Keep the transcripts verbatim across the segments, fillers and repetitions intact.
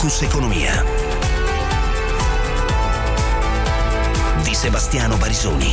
Focus Economia di Sebastiano Barisoni.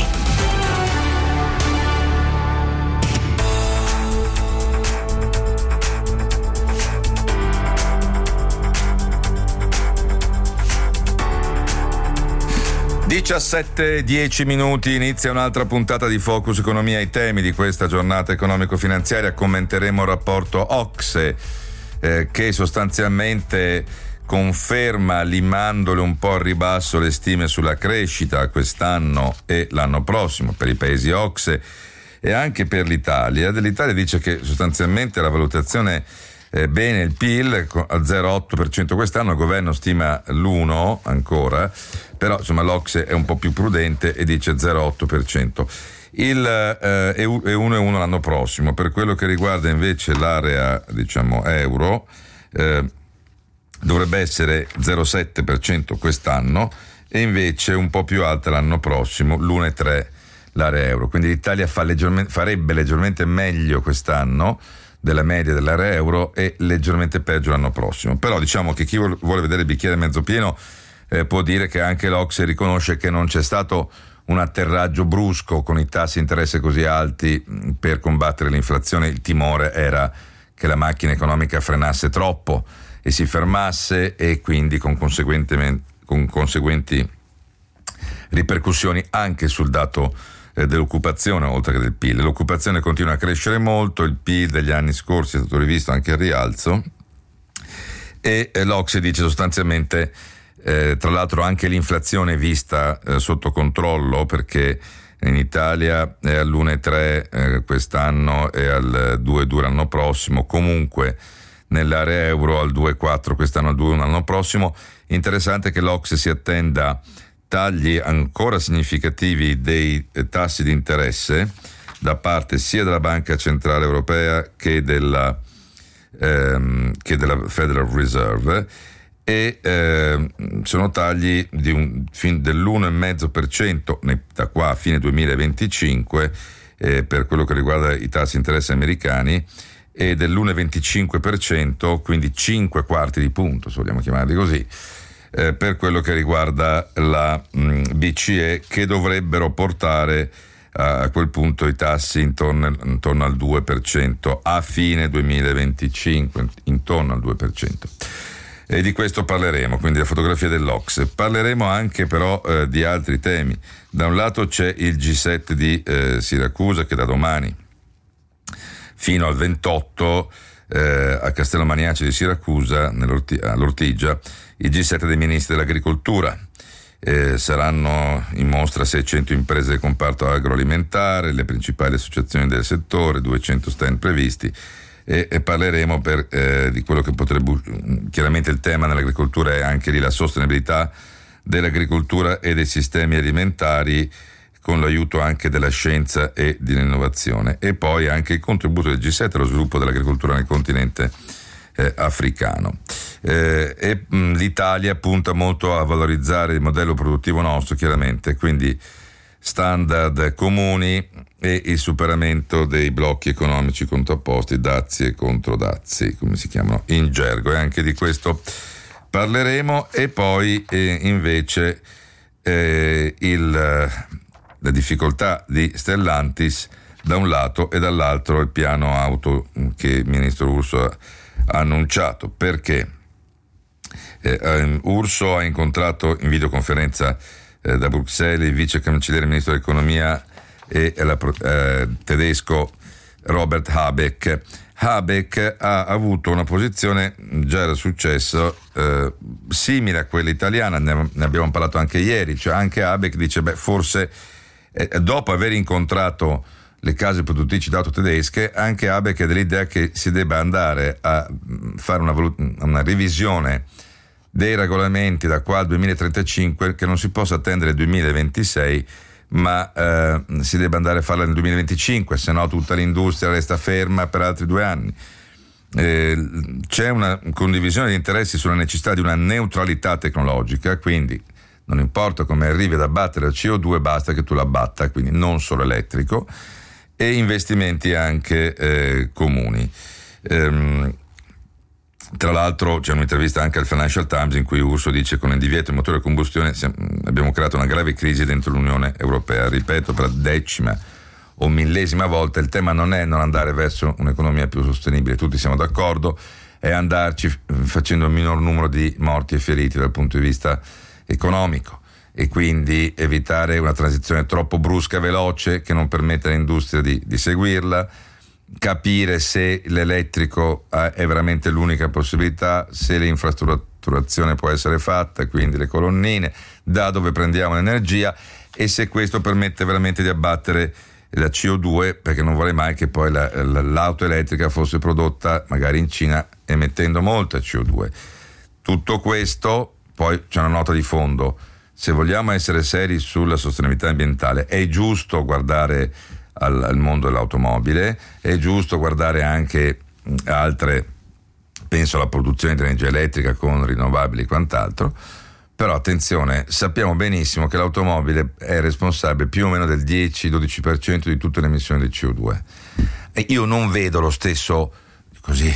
diciassette e dieci minuti, inizia un'altra puntata di Focus Economia. I temi di questa giornata economico-finanziaria: commenteremo il rapporto Ocse eh, che sostanzialmente conferma, limandole un po' al ribasso, le stime sulla crescita quest'anno e l'anno prossimo per i paesi Ocse e anche per l'Italia. Dell'Italia dice che sostanzialmente la valutazione è bene, il P I L al zero virgola otto per cento quest'anno, il governo stima l'uno ancora, però insomma l'Ocse è un po' più prudente e dice zero virgola otto per cento. Il eh, è uno virgola uno l'anno prossimo. Per quello che riguarda invece l'area, diciamo, euro, eh, dovrebbe essere zero virgola sette per cento quest'anno e invece un po' più alta l'anno prossimo, l'uno virgola tre per cento l'area euro. Quindi l'Italia fa leggermente, farebbe leggermente meglio quest'anno della media dell'area euro e leggermente peggio l'anno prossimo. Però diciamo che chi vuole vedere il bicchiere mezzo pieno eh, può dire che anche l'Ocse riconosce che non c'è stato un atterraggio brusco con i tassi di interesse così alti per combattere l'inflazione. Il timore era che la macchina economica frenasse troppo e si fermasse, e quindi con, con conseguenti ripercussioni anche sul dato eh, dell'occupazione oltre che del P I L. L'occupazione continua a crescere molto, il P I L degli anni scorsi è stato rivisto anche al rialzo e eh, l'Ocse dice sostanzialmente eh, tra l'altro anche l'inflazione vista eh, sotto controllo, perché in Italia è all'uno virgola tre eh, quest'anno e al due virgola due l'anno prossimo, comunque nell'area euro al due virgola quattro quest'anno, al due virgola uno l'anno prossimo. Interessante che l'Ocse si attenda tagli ancora significativi dei eh, tassi di interesse da parte sia della Banca Centrale Europea che della, ehm, che della Federal Reserve, e eh, sono tagli di un, fin dell'uno virgola cinque per cento da qua a fine duemilaventicinque eh, per quello che riguarda i tassi di interesse americani, e dell'uno virgola venticinque per cento, quindi cinque quarti di punto, se vogliamo chiamarli così, eh, per quello che riguarda la mh, B C E, che dovrebbero portare a, a quel punto i tassi intorno, intorno al due per cento a fine duemilaventicinque, intorno al due per cento. E di questo parleremo, quindi la fotografia dell'Ocse. Parleremo anche però eh, di altri temi. Da un lato c'è il G sette di eh, Siracusa, che da domani fino al ventotto eh, a Castello Maniace di Siracusa, all'Ortigia, il G sette dei ministri dell'agricoltura. Eh, saranno in mostra seicento imprese del comparto agroalimentare, le principali associazioni del settore, duecento stand previsti, e, e parleremo per, eh, di quello che potrebbe, chiaramente il tema nell'agricoltura è anche lì la sostenibilità dell'agricoltura e dei sistemi alimentari, con l'aiuto anche della scienza e dell'innovazione, e poi anche il contributo del G sette allo sviluppo dell'agricoltura nel continente eh, africano. Eh, e mh, l'Italia punta molto a valorizzare il modello produttivo nostro, chiaramente, quindi standard comuni e il superamento dei blocchi economici contrapposti, dazi e controdazi, come si chiamano in gergo, e anche di questo parleremo. E poi eh, invece eh, il... la difficoltà di Stellantis da un lato e dall'altro il piano auto che il ministro Urso ha, ha annunciato. Perché eh, Urso ha incontrato in videoconferenza eh, da Bruxelles il vice cancelliere ministro dell'economia e la, eh, tedesco Robert Habeck. Habeck ha avuto una posizione, già era successo, eh, simile a quella italiana, ne, ne abbiamo parlato anche ieri, cioè anche Habeck dice beh forse Eh, dopo aver incontrato le case produttrici d'auto tedesche, anche Habeck è dell'idea che si debba andare a fare una, valut- una revisione dei regolamenti da qua al duemilatrentacinque, che non si possa attendere il duemilaventisei, ma eh, si debba andare a farla nel duemilaventicinque, se no tutta l'industria resta ferma per altri due anni. Eh, c'è una condivisione di interessi sulla necessità di una neutralità tecnologica, quindi non importa come arrivi ad abbattere il C O due, basta che tu l'abbatta, quindi non solo elettrico, e investimenti anche eh, comuni. Ehm, Tra l'altro c'è un'intervista anche al Financial Times in cui Urso dice: con il divieto di motore a combustione abbiamo creato una grave crisi dentro l'Unione Europea. Ripeto per la decima o millesima volta, il tema non è non andare verso un'economia più sostenibile, tutti siamo d'accordo, è andarci facendo il minor numero di morti e feriti dal punto di vista economico, e quindi evitare una transizione troppo brusca e veloce che non permette all'industria di, di seguirla, capire se l'elettrico è veramente l'unica possibilità, se l'infrastrutturazione può essere fatta, quindi le colonnine, da dove prendiamo l'energia, e se questo permette veramente di abbattere la C O due, perché non vorrei mai che poi la, la, l'auto elettrica fosse prodotta magari in Cina emettendo molta C O due. Tutto questo, poi c'è una nota di fondo: se vogliamo essere seri sulla sostenibilità ambientale è giusto guardare al, al mondo dell'automobile, è giusto guardare anche altre, penso alla produzione di energia elettrica con rinnovabili e quant'altro. Però attenzione, sappiamo benissimo che l'automobile è responsabile più o meno del dieci-dodici per cento di tutte le emissioni di C O due. E io non vedo lo stesso così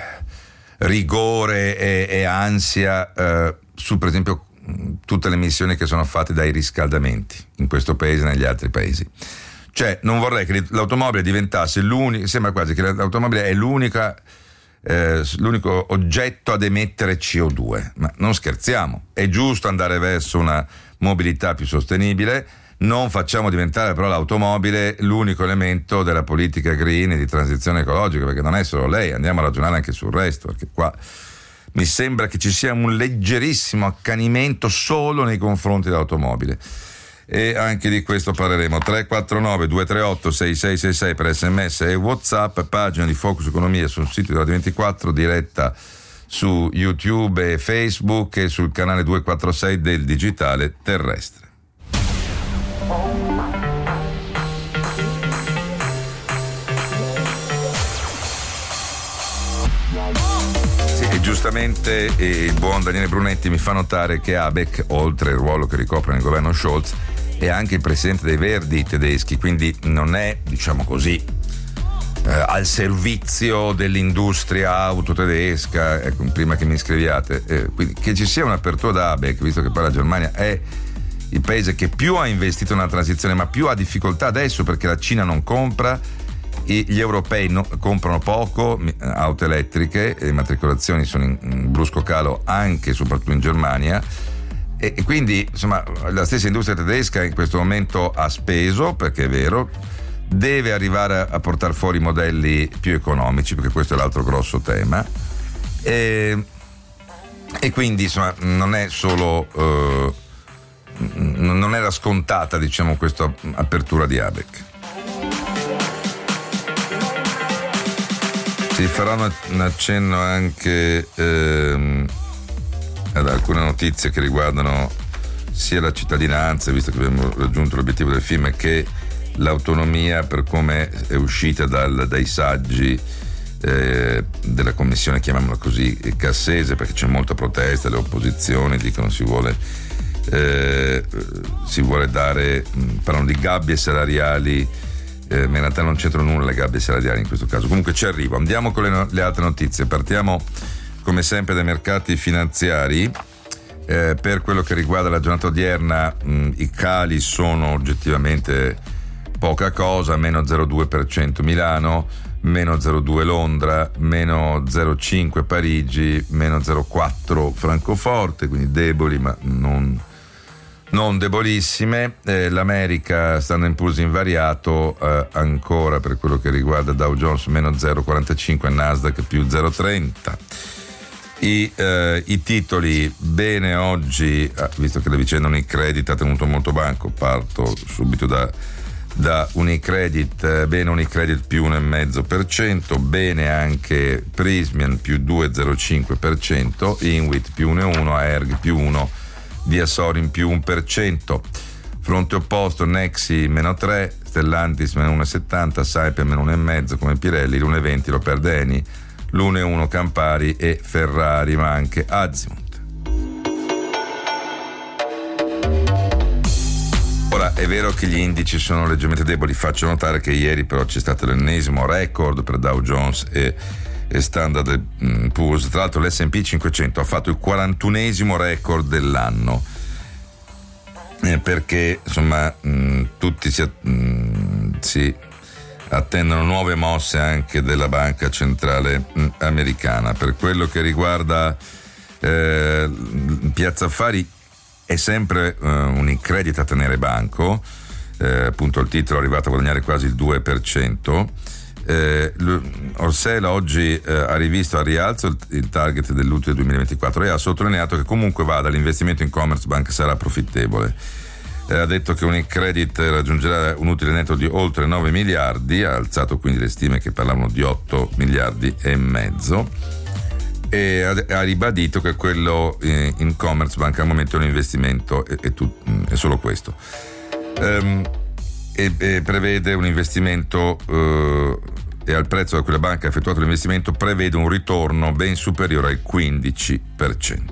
rigore e, e ansia eh, su, per esempio, tutte le emissioni che sono fatte dai riscaldamenti in questo paese e negli altri paesi. Cioè, non vorrei che l'automobile diventasse l'unica, sembra quasi che l'automobile è l'unica Eh, l'unico oggetto ad emettere C O due, ma non scherziamo, è giusto andare verso una mobilità più sostenibile, non facciamo diventare però l'automobile l'unico elemento della politica green e di transizione ecologica, perché non è solo lei, andiamo a ragionare anche sul resto, perché qua mi sembra che ci sia un leggerissimo accanimento solo nei confronti dell'automobile. E anche di questo parleremo. Tre quattro nove due tre otto sei sei sei sei per sms e WhatsApp, pagina di Focus Economia sul sito della ventiquattro, diretta su YouTube e Facebook e sul canale duecentoquarantasei del digitale terrestre. Sì, e giustamente il buon Daniele Brunetti mi fa notare che Habeck, oltre il ruolo che ricopre nel governo Scholz, è anche il presidente dei Verdi tedeschi, quindi non è, diciamo così, eh, al servizio dell'industria auto tedesca, ecco, prima che mi scriviate, eh, quindi che ci sia un'apertura da Habeck, visto che poi la Germania è il paese che più ha investito nella transizione, ma più ha difficoltà adesso perché la Cina non compra, e gli europei no, comprano poco auto elettriche, le immatricolazioni sono in, in brusco calo anche e soprattutto in Germania. E quindi insomma la stessa industria tedesca in questo momento ha speso, perché è vero, deve arrivare a, a portare fuori modelli più economici, perché questo è l'altro grosso tema, e, e quindi insomma non è solo eh, non era scontata, diciamo, questa apertura di Habeck. Si farà un accenno anche ehm, ad alcune notizie che riguardano sia la cittadinanza, visto che abbiamo raggiunto l'obiettivo del film, che l'autonomia per come è uscita dal, dai saggi eh, della commissione, chiamiamola così, Cassese, perché c'è molta protesta, le opposizioni dicono si vuole eh, si vuole dare, parlano di gabbie salariali, eh, ma in realtà non c'entrano nulla le gabbie salariali in questo caso. Comunque ci arrivo, andiamo con le, no- le altre notizie. Partiamo come sempre dai mercati finanziari. Eh, per quello che riguarda la giornata odierna, mh, i cali sono oggettivamente poca cosa, meno zero virgola due per cento Milano, meno zero virgola due Londra, meno zero virgola cinque Parigi, meno zero virgola quattro Francoforte, quindi deboli ma non, non debolissime. Eh, L'America sta in impulso invariato, eh, ancora per quello che riguarda Dow Jones meno zero virgola quarantacinque, Nasdaq più zero virgola trenta. I, eh, I titoli bene oggi, eh, visto che la vicenda Unicredit ha tenuto molto banco, parto subito da, da Unicredit. eh, bene Unicredit più uno virgola cinque per cento, bene anche Prysmian più due virgola zero cinque per cento, Inwit più uno virgola uno, Aerg più uno, Via Sorin più uno per cento. Fronte opposto Nexi meno tre, Stellantis meno uno virgola settanta, Saipem meno uno virgola cinque come Pirelli, l'uno virgola venti lo perde Eni, l'uno virgola uno Campari e Ferrari, ma anche Azimut. Ora è vero che gli indici sono leggermente deboli, faccio notare che ieri però c'è stato l'ennesimo record per Dow Jones e e Standard and Poor's. Tra l'altro l'esse and pi cinquecento ha fatto il quarantunesimo record dell'anno, eh, perché insomma mh, tutti si, mh, si attendono nuove mosse anche della banca centrale mh, americana. Per quello che riguarda eh, Piazza Affari, è sempre uh, un Unicredit a tenere banco, eh, appunto il titolo è arrivato a guadagnare quasi il due per cento. Eh, Orsella oggi eh, ha rivisto a rialzo il, il target dell'utile duemilaventiquattro e ha sottolineato che comunque vada l'investimento in Commerzbank sarà profittevole. Eh, ha detto che Unicredit raggiungerà un utile netto di oltre nove miliardi, ha alzato quindi le stime che parlavano di otto miliardi e mezzo, e ha, ha ribadito che quello eh, in Commerzbank al momento è un investimento, è, è, tut, è solo questo. Um, E, e prevede un investimento eh, e al prezzo da cui la banca ha effettuato l'investimento prevede un ritorno ben superiore al quindici per cento.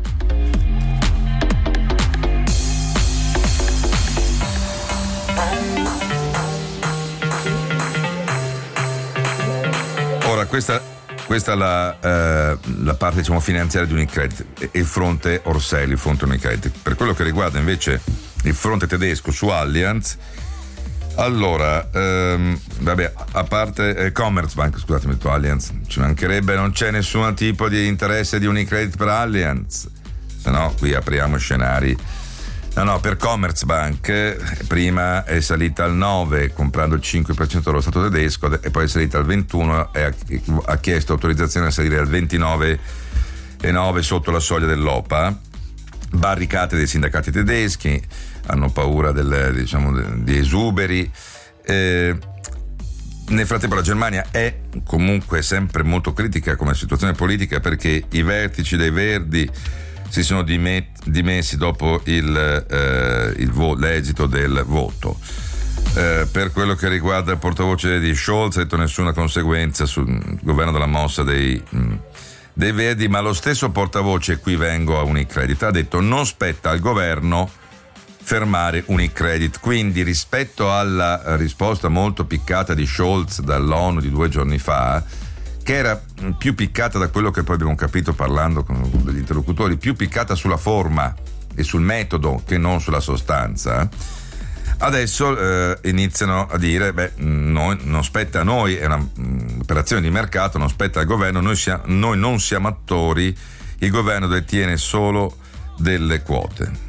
Ora questa questa è la, eh, la parte diciamo finanziaria di Unicredit e il fronte Orselli, il fronte Unicredit. Per quello che riguarda invece il fronte tedesco su Allianz, allora, ehm, vabbè, a parte eh, Commerzbank, scusatemi, detto Allianz, ci mancherebbe, non c'è nessun tipo di interesse di Unicredit per Allianz, se no qui apriamo scenari. No, no, per Commerzbank eh, prima è salita al nove comprando il cinque per cento dello Stato tedesco e poi è salita al ventuno e ha, ha chiesto autorizzazione a salire al ventinove virgola nove sotto la soglia dell'O P A. Barricate dei sindacati tedeschi, hanno paura del, diciamo, di esuberi. Eh, nel frattempo la Germania è comunque sempre molto critica come situazione politica, perché i vertici dei Verdi si sono dimet- dimessi dopo il, eh, il vo- l'esito del voto. Eh, per quello che riguarda il portavoce di Scholz, ha detto nessuna conseguenza sul governo della mossa dei, mh, dei Verdi, ma lo stesso portavoce, qui vengo a Unicredit, ha detto non spetta al governo fermare Unicredit. Quindi rispetto alla risposta molto piccata di Scholz dall'ONU di due giorni fa, che era più piccata da quello che poi abbiamo capito parlando con degli interlocutori, più piccata sulla forma e sul metodo che non sulla sostanza, adesso eh, iniziano a dire beh, noi, non spetta a noi, è un'operazione di mercato, non spetta al governo, noi, sia, noi non siamo attori, il governo detiene solo delle quote.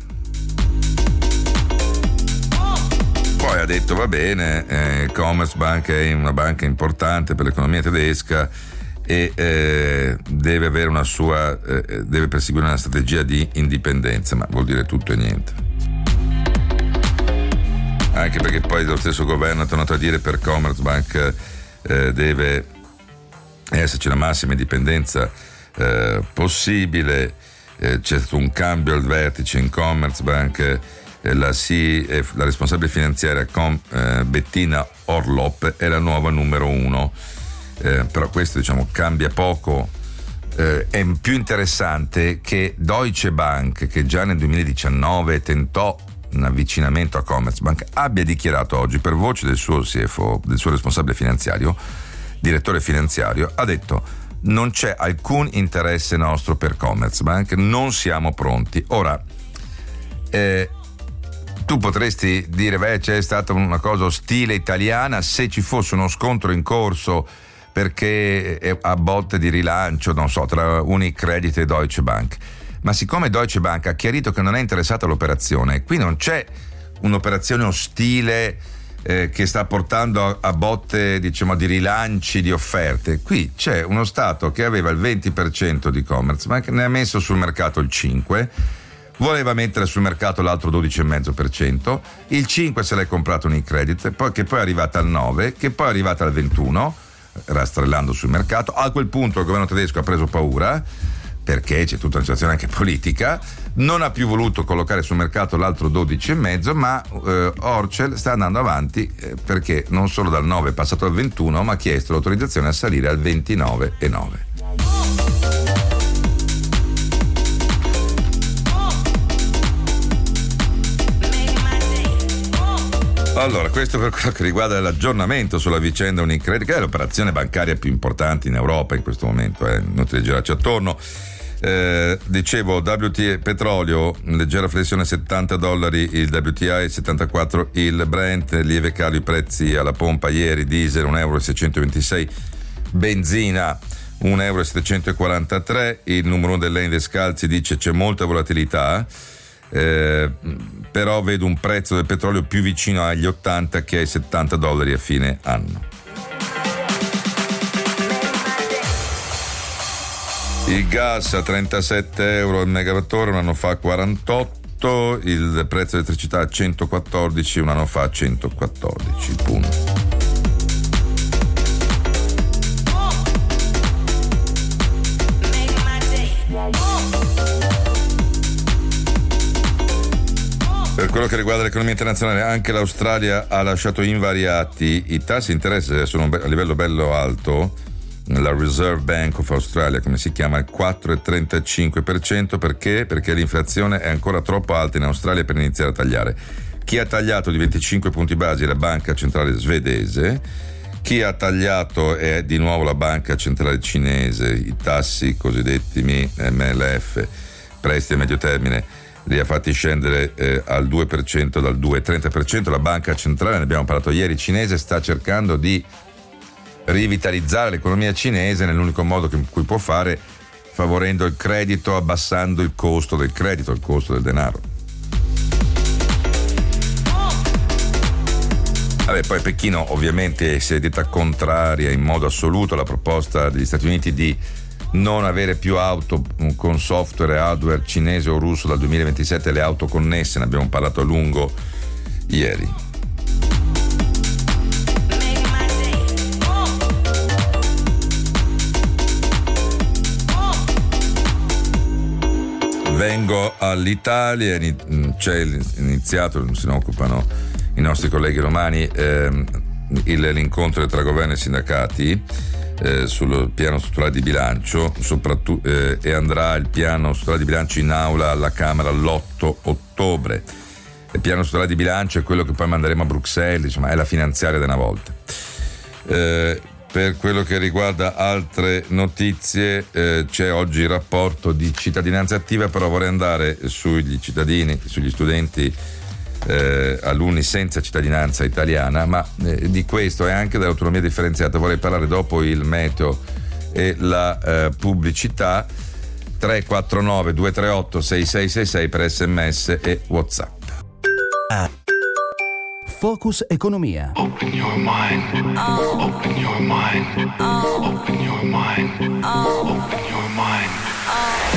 Poi ha detto va bene, eh, Commerzbank è una banca importante per l'economia tedesca e eh, deve avere una sua eh, deve perseguire una strategia di indipendenza, ma vuol dire tutto e niente, anche perché poi lo stesso governo ha tornato a dire per Commerzbank eh, deve esserci la massima indipendenza eh, possibile. Eh, c'è stato un cambio al vertice in Commerzbank. La, C, la responsabile finanziaria Com, eh, Bettina Orlop è la nuova numero uno, eh, però questo diciamo cambia poco. Eh, è più interessante che Deutsche Bank, che già nel duemiladiciannove tentò un avvicinamento a Commerzbank, abbia dichiarato oggi per voce del suo C F O, del suo responsabile finanziario, direttore finanziario, ha detto non c'è alcun interesse nostro per Commerzbank, non siamo pronti. Ora eh, tu potresti dire beh, c'è stata una cosa ostile italiana, se ci fosse uno scontro in corso perché è a botte di rilancio, non so, tra Unicredit e Deutsche Bank, ma siccome Deutsche Bank ha chiarito che non è interessata all'operazione, qui non c'è un'operazione ostile eh, che sta portando a, a botte diciamo di rilanci di offerte, qui c'è uno Stato che aveva il venti per cento di Commerzbank, ne ha messo sul mercato il cinque per cento, voleva mettere sul mercato l'altro dodici virgola cinque per cento, il cinque se l'è comprato Unicredit, poi, che poi è arrivata al nove, che poi è arrivata al ventuno, rastrellando sul mercato. A quel punto il governo tedesco ha preso paura, perché c'è tutta una situazione anche politica, non ha più voluto collocare sul mercato l'altro dodici virgola cinque, ma eh, Orcel sta andando avanti eh, perché non solo dal nove è passato al ventuno, ma ha chiesto l'autorizzazione a salire al ventinove virgola nove. Allora, questo per quello che riguarda l'aggiornamento sulla vicenda Unicredit, che è l'operazione bancaria più importante in Europa in questo momento, eh, inutile girarci attorno. Eh, dicevo, W T I petrolio, leggera flessione, settanta dollari il W T I, settantaquattro il Brent, lieve calo i prezzi alla pompa ieri, diesel un euro e seicentoventisei, benzina un euro e settecentoquarantatré, il numero uno dell'Ende Scalzi dice c'è molta volatilità, eh, però vedo un prezzo del petrolio più vicino agli ottanta che ai settanta dollari a fine anno. Il gas a trentasette euro al megawattora, un anno fa quarantotto, il prezzo dell'elettricità a centoquattordici, un anno fa centoquattordici, punto. Per quello che riguarda l'economia internazionale, anche l'Australia ha lasciato invariati i tassi di interesse, sono a livello bello alto. La Reserve Bank of Australia, come si chiama, il quattro virgola trentacinque per cento. Perché? Perché l'inflazione è ancora troppo alta in Australia per iniziare a tagliare. Chi ha tagliato di venticinque punti basi è la banca centrale svedese, chi ha tagliato è di nuovo la banca centrale cinese, i tassi cosiddetti M L F, prestiti a medio termine, li ha fatti scendere eh, al due per cento, dal due virgola trenta per cento. La banca centrale, ne abbiamo parlato ieri, cinese, sta cercando di rivitalizzare l'economia cinese nell'unico modo in cui può fare, favorendo il credito, abbassando il costo del credito, il costo del denaro. Vabbè, poi Pechino ovviamente si è detta contraria in modo assoluto alla proposta degli Stati Uniti di non avere più auto con software e hardware cinese o russo dal duemilaventisette, le auto connesse, ne abbiamo parlato a lungo ieri. Vengo all'Italia, c'è iniziato, se ne occupano i nostri colleghi romani, ehm, il, l'incontro tra governo e sindacati eh, sul piano strutturale di bilancio, soprattutto, eh, e andrà il piano strutturale di bilancio in aula alla Camera l'otto ottobre. Il piano strutturale di bilancio è quello che poi manderemo a Bruxelles, insomma è la finanziaria di una volta. Eh, Per quello che riguarda altre notizie, eh, c'è oggi il rapporto di cittadinanza attiva, però vorrei andare sugli cittadini, sugli studenti, eh, alunni senza cittadinanza italiana, ma eh, di questo e anche dell'autonomia differenziata vorrei parlare dopo il meteo e la eh, pubblicità. Tre quattro nove due tre otto sei sei sei sei per sms e WhatsApp. Ah. Focus Economia. Open your mind. Oh. Open your mind. Oh. Open your mind. Oh. Open your mind. Oh.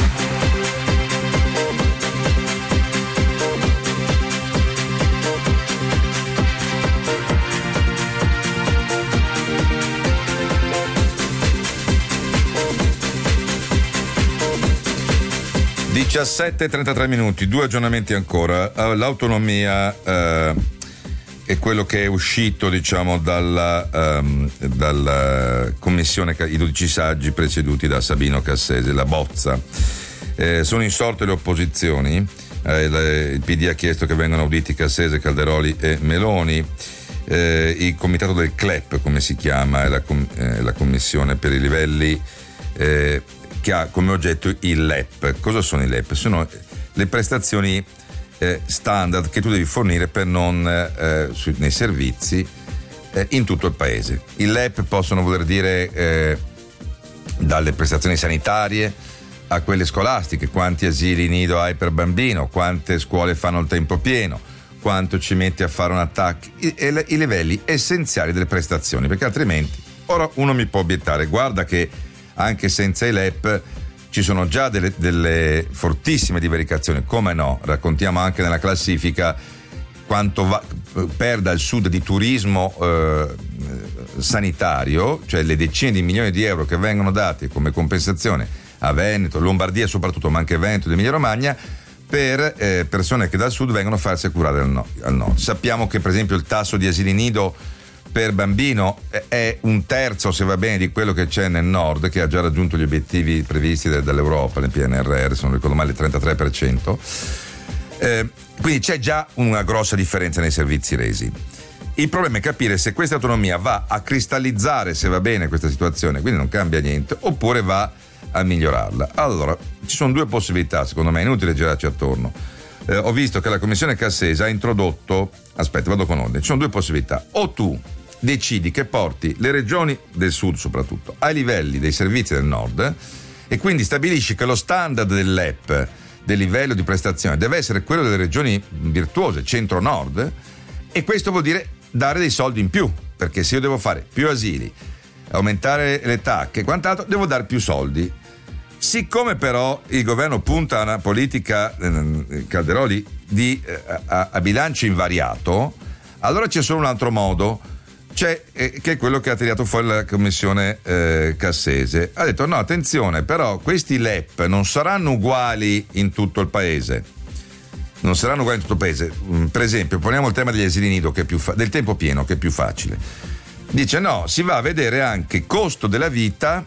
diciassette e trentatré minuti, due aggiornamenti ancora. L'autonomia eh, è quello che è uscito, diciamo, dalla, um, dalla commissione, i dodici saggi presieduti da Sabino Cassese, la bozza. Eh, sono insorte le opposizioni, eh, le, il P D ha chiesto che vengano auditi Cassese, Calderoli e Meloni. Eh, il comitato del C L E P, come si chiama, è la, com- eh, la commissione per i livelli, eh, che ha come oggetto il L E P. Cosa sono i L E P? Sono le prestazioni eh, standard che tu devi fornire per non eh, su, nei servizi eh, in tutto il paese. Il L E P possono voler dire eh, dalle prestazioni sanitarie a quelle scolastiche, quanti asili nido hai per bambino, quante scuole fanno il tempo pieno, quanto ci metti a fare un attacco, i, i, i livelli essenziali delle prestazioni, perché altrimenti ora uno mi può obiettare, guarda che anche senza i L E P ci sono già delle, delle fortissime divaricazioni, come no? Raccontiamo anche nella classifica quanto va, perda il sud di turismo eh, sanitario, cioè le decine di milioni di euro che vengono dati come compensazione a Veneto, Lombardia soprattutto, ma anche Veneto ed Emilia Romagna, per eh, persone che dal sud vengono a farsi curare al, no, al nord. Sappiamo che per esempio il tasso di asili nido per bambino è un terzo, se va bene, di quello che c'è nel nord, che ha già raggiunto gli obiettivi previsti dall'Europa nel P N R R, se non ricordo male il trentatré per cento. Eh, quindi c'è già una grossa differenza nei servizi resi. Il problema è capire se questa autonomia va a cristallizzare, se va bene questa situazione, quindi non cambia niente, oppure va a migliorarla. Allora, ci sono due possibilità, secondo me, è inutile girarci attorno. Eh, ho visto che la commissione Cassese ha introdotto, aspetta, vado con ordine, ci sono due possibilità. O tu decidi che porti le regioni del sud soprattutto ai livelli dei servizi del nord e quindi stabilisci che lo standard dell'E P del livello di prestazione deve essere quello delle regioni virtuose, centro-nord, e questo vuol dire dare dei soldi in più, perché se io devo fare più asili, aumentare le tacche e quant'altro, devo dare più soldi. Siccome però il governo punta a una politica, eh, Calderoli, di, eh, a, a bilancio invariato, allora c'è solo un altro modo, c'è, eh, che è quello che ha tirato fuori la commissione eh, Cassese. Ha detto no, attenzione, però questi L E P non saranno uguali in tutto il paese. Non saranno uguali in tutto il paese. Per esempio, poniamo il tema degli asili nido, che è più fa- del tempo pieno, che è più facile. Dice no, si va a vedere anche costo della vita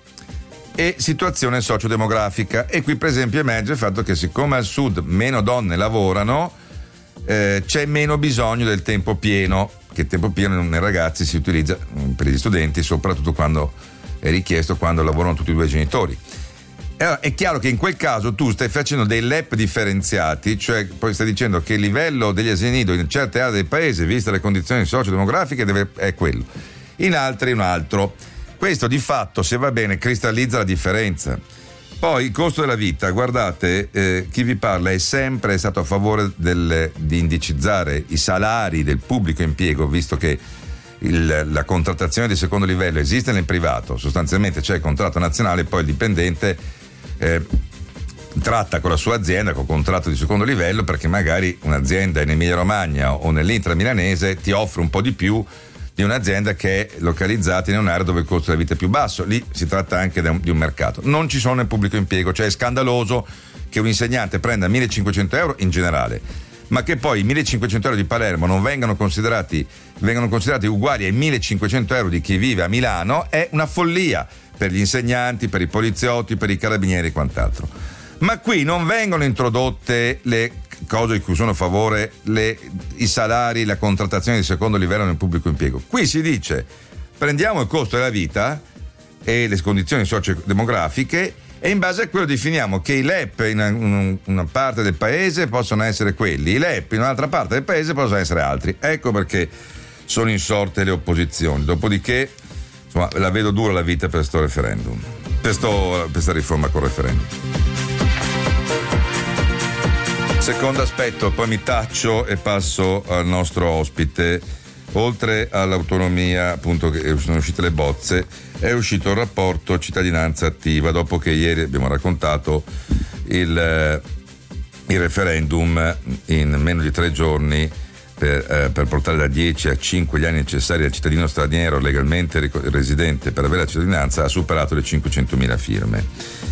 e situazione sociodemografica, e qui per esempio emerge il fatto che siccome al sud meno donne lavorano, eh, c'è meno bisogno del tempo pieno, che il tempo pieno nei ragazzi si utilizza per gli studenti soprattutto quando è richiesto, quando lavorano tutti e due i genitori. Allora, è chiaro che in quel caso tu stai facendo dei L E P differenziati, cioè poi stai dicendo che il livello degli asili nido in certe aree del paese, viste le condizioni sociodemografiche, deve, è quello, in altri un altro. Questo di fatto, se va bene, cristallizza la differenza. Poi il costo della vita, guardate, eh, chi vi parla è sempre stato a favore del, di indicizzare i salari del pubblico impiego, visto che il, la contrattazione di secondo livello esiste nel privato, sostanzialmente c'è il contratto nazionale, poi il dipendente eh, tratta con la sua azienda con contratto di secondo livello, perché magari un'azienda in Emilia Romagna o nell'Intra milanese ti offre un po' di più di un'azienda che è localizzata in un'area dove il costo della vita è più basso. Lì si tratta anche di un, di un mercato. Non ci sono nel pubblico impiego, cioè è scandaloso che un insegnante prenda millecinquecento euro in generale, ma che poi i millecinquecento euro di Palermo non vengano considerati, vengano considerati uguali ai millecinquecento euro di chi vive a Milano, è una follia per gli insegnanti, per i poliziotti, per i carabinieri e quant'altro. Ma qui non vengono introdotte le cose di cui sono a favore, le, i salari, la contrattazione di secondo livello nel pubblico impiego. Qui si dice prendiamo il costo della vita e le condizioni sociodemografiche e in base a quello definiamo che i L E P in una, una parte del paese possono essere quelli, i L E P in un'altra parte del paese possono essere altri. Ecco perché sono insorte le opposizioni. Dopodiché, insomma, la vedo dura la vita per sto referendum, per sto, per sta riforma col referendum. Secondo aspetto, poi mi taccio e passo al nostro ospite. Oltre all'autonomia, appunto, che sono uscite le bozze, è uscito il rapporto cittadinanza attiva, dopo che ieri abbiamo raccontato il, il referendum in meno di tre giorni per, eh, per portare da dieci a cinque gli anni necessari al cittadino straniero legalmente residente per avere la cittadinanza, ha superato le cinquecentomila firme.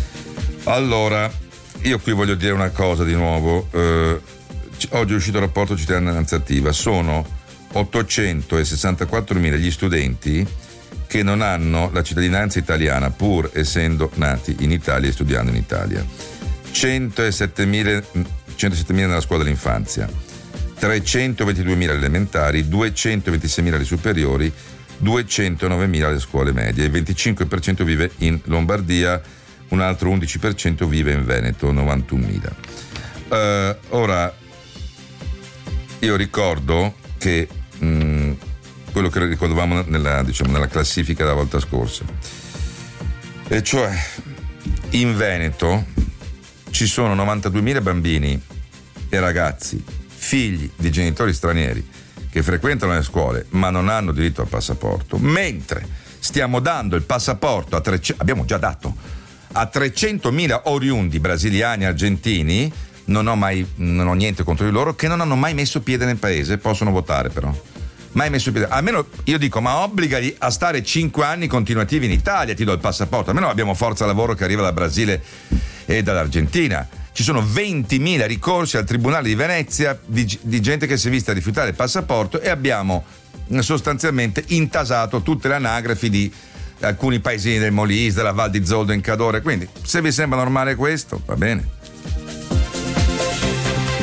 Allora, io qui voglio dire una cosa di nuovo. Eh, oggi è uscito il rapporto cittadinanza attiva, sono ottocentosessantaquattromila gli studenti che non hanno la cittadinanza italiana pur essendo nati in Italia e studiando in Italia, centosettemila nella scuola dell'infanzia, trecentoventiduemila alle elementari, duecentoventiseimila alle superiori, duecentonovemila alle scuole medie, il venticinque per cento vive in Lombardia, un altro undici per cento vive in Veneto, novantunomila. Uh, ora, io ricordo che mh, quello che ricordavamo nella, diciamo, nella classifica della volta scorsa, e cioè in Veneto ci sono novantaduemila bambini e ragazzi, figli di genitori stranieri, che frequentano le scuole ma non hanno diritto al passaporto, mentre stiamo dando il passaporto a trecento, abbiamo già dato a trecentomila oriundi brasiliani, argentini, non ho mai non ho niente contro di loro, che non hanno mai messo piede nel paese, possono votare però. Mai messo piede. Almeno io dico, ma obbligali a stare cinque anni continuativi in Italia, ti do il passaporto. Almeno abbiamo forza lavoro che arriva dal Brasile e dall'Argentina. Ci sono ventimila ricorsi al Tribunale di Venezia di, di gente che si è vista rifiutare il passaporto, e abbiamo sostanzialmente intasato tutte le anagrafi di alcuni paesini del Molise, della Val di Zoldo in Cadore. Quindi se vi sembra normale questo, va bene.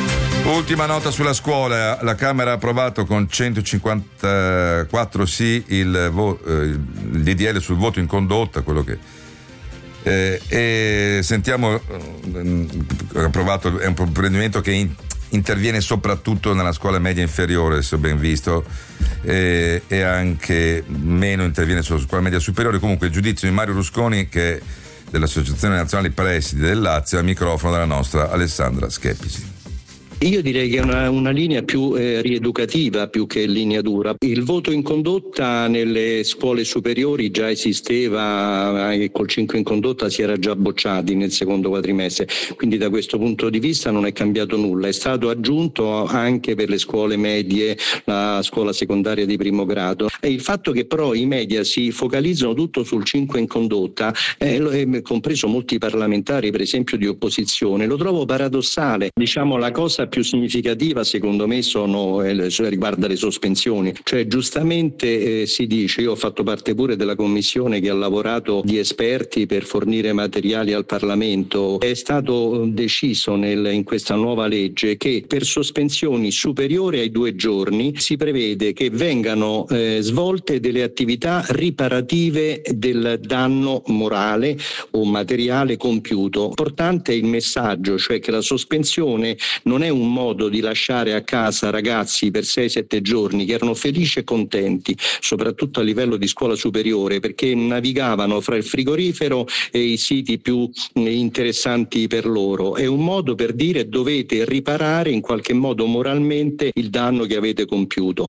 Ultima nota sulla scuola, la Camera ha approvato con centocinquantaquattro sì il, vo- il D D L sul voto in condotta, quello che eh, e sentiamo eh, approvato, è un provvedimento che in, interviene soprattutto nella scuola media inferiore, se ho ben visto, e, e anche meno interviene sulla scuola media superiore. Comunque il giudizio di Mario Rusconi, che è dell'Associazione Nazionale Presidi del Lazio, al microfono della nostra Alessandra Schepisi. Io direi che è una, una linea più eh, rieducativa più che linea dura. Il voto in condotta nelle scuole superiori già esisteva e eh, col cinque in condotta si era già bocciati nel secondo quadrimestre, quindi da questo punto di vista non è cambiato nulla. È stato aggiunto anche per le scuole medie, la scuola secondaria di primo grado. E il fatto che però i media si focalizzano tutto sul cinque in condotta, eh, compreso molti parlamentari per esempio di opposizione, lo trovo paradossale. Diciamo la cosa più significativa secondo me sono eh, riguarda le sospensioni, cioè giustamente eh, si dice, io ho fatto parte pure della commissione che ha lavorato di esperti per fornire materiali al Parlamento, è stato deciso nel, in questa nuova legge che per sospensioni superiori ai due giorni si prevede che vengano eh, svolte delle attività riparative del danno morale o materiale compiuto. Importante è il messaggio, cioè che la sospensione non è un modo di lasciare a casa ragazzi per sei sette giorni che erano felici e contenti, soprattutto a livello di scuola superiore, perché navigavano fra il frigorifero e i siti più interessanti per loro. È un modo per dire dovete riparare in qualche modo moralmente il danno che avete compiuto.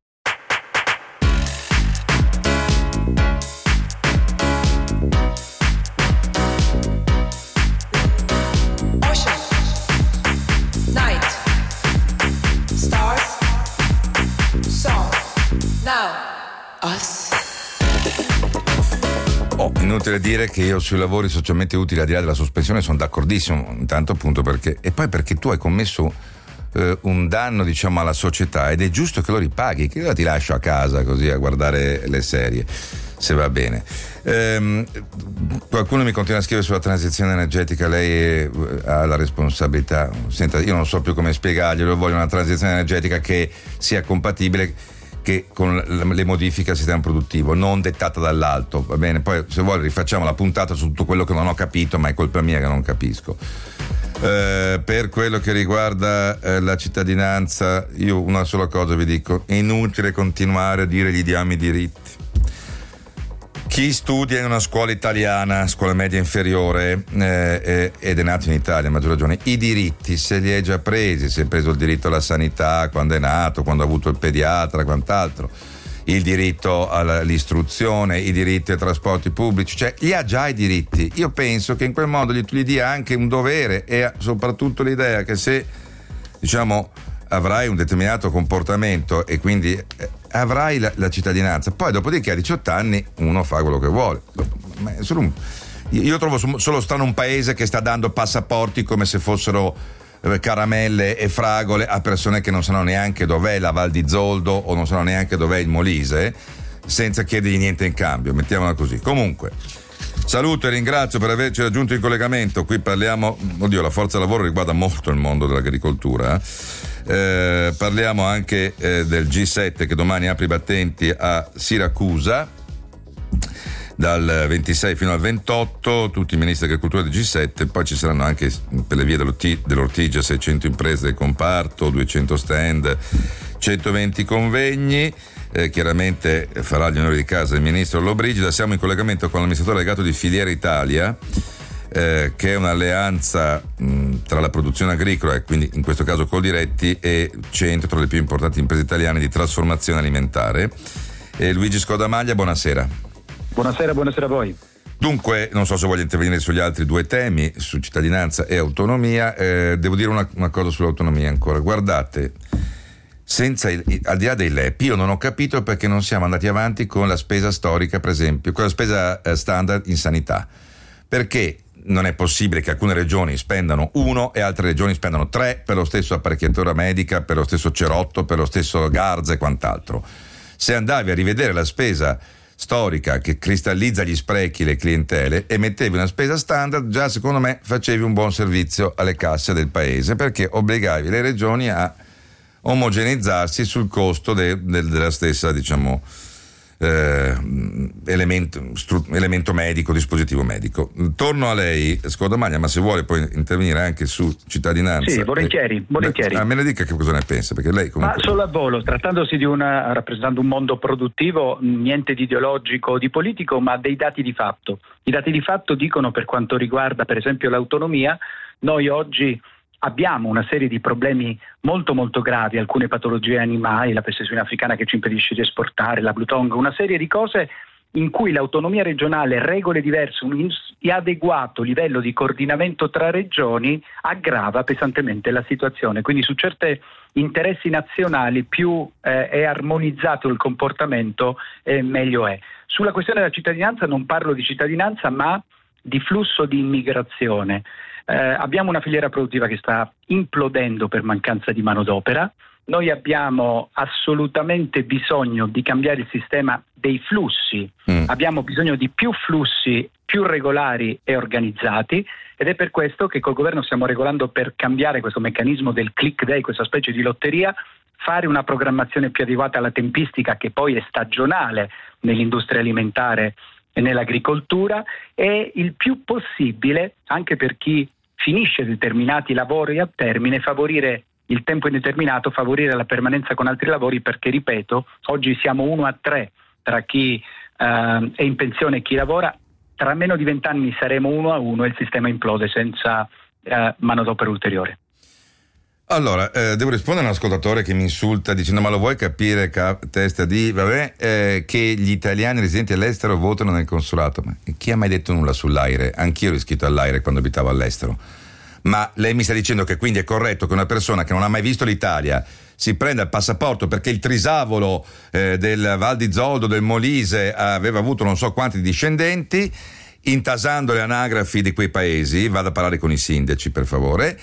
Oh, inutile dire che io sui lavori socialmente utili, al di là della sospensione, sono d'accordissimo, intanto appunto perché e poi perché tu hai commesso eh, un danno, diciamo, alla società ed è giusto che lo ripaghi, che io ti lascio a casa così a guardare le serie, se va bene. Ehm, qualcuno mi continua a scrivere sulla transizione energetica, lei è, ha la responsabilità, senta, io non so più come spiegarglielo, voglio una transizione energetica che sia compatibile che con le modifiche al sistema produttivo, non dettata dall'alto, va bene? Poi se vuole rifacciamo la puntata su tutto quello che non ho capito, ma è colpa mia che non capisco. Eh, per quello che riguarda eh, la cittadinanza, io una sola cosa vi dico: è inutile continuare a dire gli diamo i diritti. Chi studia in una scuola italiana, scuola media inferiore, eh, eh, ed è nato in Italia, a maggior ragione, i diritti se li è già presi, si è preso il diritto alla sanità quando è nato, quando ha avuto il pediatra, quant'altro, il diritto all'istruzione, i diritti ai trasporti pubblici, cioè li ha già i diritti. Io penso che in quel modo gli tu gli dia anche un dovere e soprattutto l'idea che se, diciamo, avrai un determinato comportamento e quindi eh, avrai la, la cittadinanza, poi dopodiché a diciotto anni uno fa quello che vuole. Ma è solo un, io trovo solo strano un paese che sta dando passaporti come se fossero eh, caramelle e fragole a persone che non sanno neanche dov'è la Val di Zoldo o non sanno neanche dov'è il Molise, senza chiedergli niente in cambio, mettiamola così. Comunque saluto e ringrazio per averci raggiunto in collegamento. Qui parliamo, oddio, la forza lavoro riguarda molto il mondo dell'agricoltura, eh? Eh, parliamo anche eh, del G sette che domani apre i battenti a Siracusa dal ventisei fino al ventotto, tutti i ministri dell'agricoltura del G sette, poi ci saranno anche per le vie dell'Ortigia seicento imprese del comparto, duecento stand, centoventi convegni. Eh, chiaramente farà gli onori di casa il ministro Lollobrigida. Siamo in collegamento con l'amministratore delegato di Filiera Italia, eh, che è un'alleanza mh, tra la produzione agricola e quindi in questo caso Coldiretti e Centro, tra le più importanti imprese italiane di trasformazione alimentare. E Luigi Scodamaglia, buonasera. Buonasera, buonasera a voi. Dunque, non so se voglio intervenire sugli altri due temi, su cittadinanza e autonomia. Eh, devo dire una, una cosa sull'autonomia ancora. Guardate, senza il, al di là dei L E P, io non ho capito perché non siamo andati avanti con la spesa storica, per esempio, con la spesa eh, standard in sanità. Perché non è possibile che alcune regioni spendano uno e altre regioni spendano tre per lo stesso apparecchiatura medica, per lo stesso cerotto, per lo stesso Garza e quant'altro. Se andavi a rivedere la spesa storica che cristallizza gli sprechi, le clientele, e mettevi una spesa standard, già secondo me facevi un buon servizio alle casse del paese, perché obbligavi le regioni a omogeneizzarsi sul costo de, de, della stessa, diciamo, eh, elemento, stru- elemento medico, dispositivo medico. Torno a lei, Scodamaglia, ma se vuole poi intervenire anche su cittadinanza. Sì, volentieri, eh, volentieri. Beh, me ne dica che cosa ne pensa, perché lei comunque... Ma solo a volo, trattandosi di una, rappresentando un mondo produttivo, niente di ideologico o di politico, ma dei dati di fatto. I dati di fatto dicono, per quanto riguarda per esempio l'autonomia, noi oggi abbiamo una serie di problemi molto molto gravi, alcune patologie animali, la peste suina africana che ci impedisce di esportare, la blue tongue, una serie di cose in cui l'autonomia regionale, regole diverse, un inadeguato livello di coordinamento tra regioni aggrava pesantemente la situazione. Quindi su certi interessi nazionali più eh, è armonizzato il comportamento, eh, meglio è. Sulla questione della cittadinanza non parlo di cittadinanza ma di flusso di immigrazione. Eh, abbiamo una filiera produttiva che sta implodendo per mancanza di manodopera. Noi abbiamo assolutamente bisogno di cambiare il sistema dei flussi. Mm. Abbiamo bisogno di più flussi, più regolari e organizzati, ed è per questo che col governo stiamo regolando per cambiare questo meccanismo del click day, questa specie di lotteria, fare una programmazione più adeguata alla tempistica che poi è stagionale nell'industria alimentare e nell'agricoltura, e il più possibile, anche per chi finisce determinati lavori a termine, favorire il tempo indeterminato, favorire la permanenza con altri lavori, perché, ripeto, oggi siamo uno a tre tra chi eh, è in pensione e chi lavora. Tra meno di vent'anni saremo uno a uno e il sistema implode senza eh, manodopera ulteriore. Allora, eh, devo rispondere a un ascoltatore che mi insulta dicendo: ma lo vuoi capire, cap- testa di, vabbè, eh, che gli italiani residenti all'estero votano nel consolato? Ma chi ha mai detto nulla sull'AIRE? Anch'io ero iscritto all'AIRE quando abitavo all'estero. Ma lei mi sta dicendo che quindi è corretto che una persona che non ha mai visto l'Italia si prenda il passaporto perché il trisavolo eh, del Val di Zoldo, del Molise, aveva avuto non so quanti discendenti, intasando le anagrafi di quei paesi, vada a parlare con i sindaci per favore,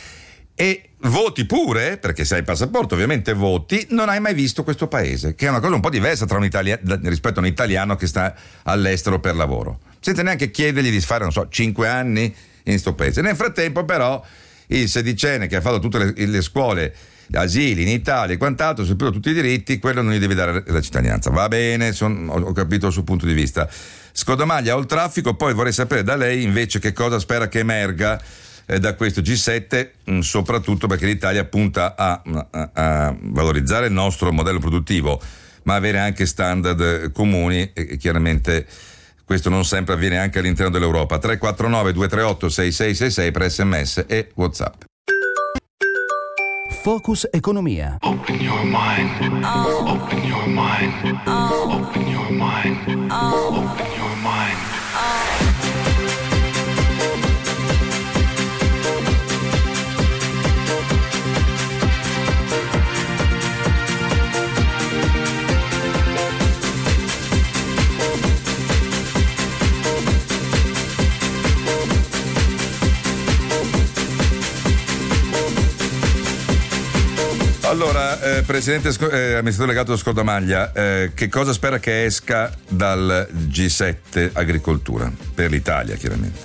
e voti pure, perché se hai il passaporto ovviamente voti, non hai mai visto questo paese, che è una cosa un po' diversa tra un italia- rispetto a un italiano che sta all'estero per lavoro, senza neanche chiedergli di fare, non so, cinque anni in sto paese. Nel frattempo però il sedicenne che ha fatto tutte le, le scuole, asili in Italia e quant'altro, ha tutti i diritti, quello non gli deve dare la cittadinanza. Va bene, son, ho, ho capito il suo punto di vista. Scodamaglia, ho il traffico, poi vorrei sapere da lei invece che cosa spera che emerga eh, da questo G sette, mh, soprattutto perché l'Italia punta a, a, a valorizzare il nostro modello produttivo, ma avere anche standard comuni, e, e chiaramente questo non sempre avviene anche all'interno dell'Europa. Tre quattro nove due tre otto sei sei sei sei per sms e WhatsApp. Focus Economia. Open your mind. Open your mind. Open your mind. Open your mind. Allora, eh, Presidente, eh, amministratore delegato Scodamaglia, eh, che cosa spera che esca dal G sette agricoltura? Per l'Italia, chiaramente.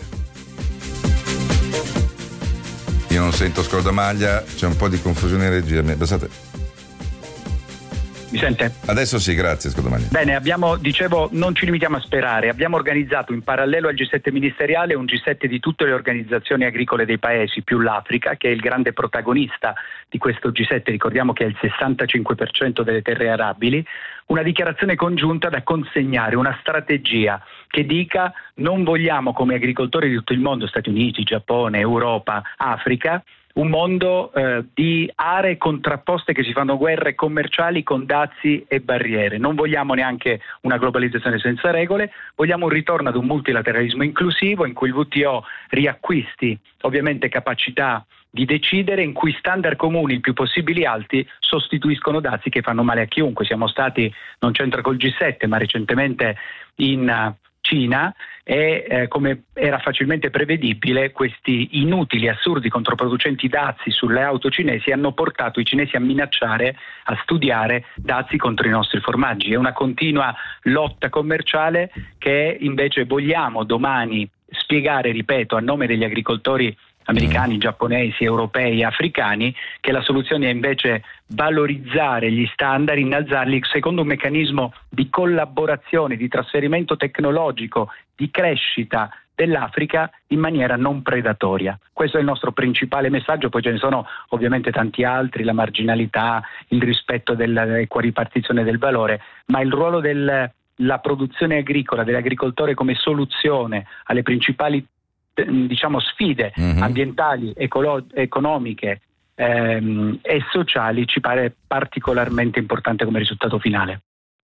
Io non sento Scodamaglia, c'è un po' di confusione in regia. Pensate. Mi sente? Adesso sì, grazie Scodamaglia. Bene, abbiamo, dicevo, non ci limitiamo a sperare, abbiamo organizzato in parallelo al G sette ministeriale un G sette di tutte le organizzazioni agricole dei paesi, più l'Africa, che è il grande protagonista di questo G sette, ricordiamo che è il sessantacinque per cento delle terre arabili, una dichiarazione congiunta da consegnare, una strategia che dica: non vogliamo come agricoltori di tutto il mondo, Stati Uniti, Giappone, Europa, Africa, un mondo eh, di aree contrapposte che si fanno guerre commerciali con dazi e barriere. Non vogliamo neanche una globalizzazione senza regole, vogliamo un ritorno ad un multilateralismo inclusivo in cui il W T O riacquisti ovviamente capacità di decidere, in cui standard comuni il più possibile alti sostituiscono dazi che fanno male a chiunque. Siamo stati, non c'entra col G sette, ma recentemente in uh, Cina, e eh, come era facilmente prevedibile, questi inutili, assurdi, controproducenti dazi sulle auto cinesi hanno portato i cinesi a minacciare, a studiare dazi contro i nostri formaggi. È una continua lotta commerciale che invece vogliamo domani spiegare, ripeto, a nome degli agricoltori americani, mm. giapponesi, europei, africani, che la soluzione è invece valorizzare gli standard, innalzarli secondo un meccanismo di collaborazione, di trasferimento tecnologico, di crescita dell'Africa in maniera non predatoria. Questo è il nostro principale messaggio, poi ce ne sono ovviamente tanti altri, la marginalità, il rispetto dell'equa ripartizione del valore, ma il ruolo del la produzione agricola, dell'agricoltore come soluzione alle principali diciamo sfide mm-hmm. ambientali, ecolo- economiche ehm, e sociali ci pare particolarmente importante come risultato finale.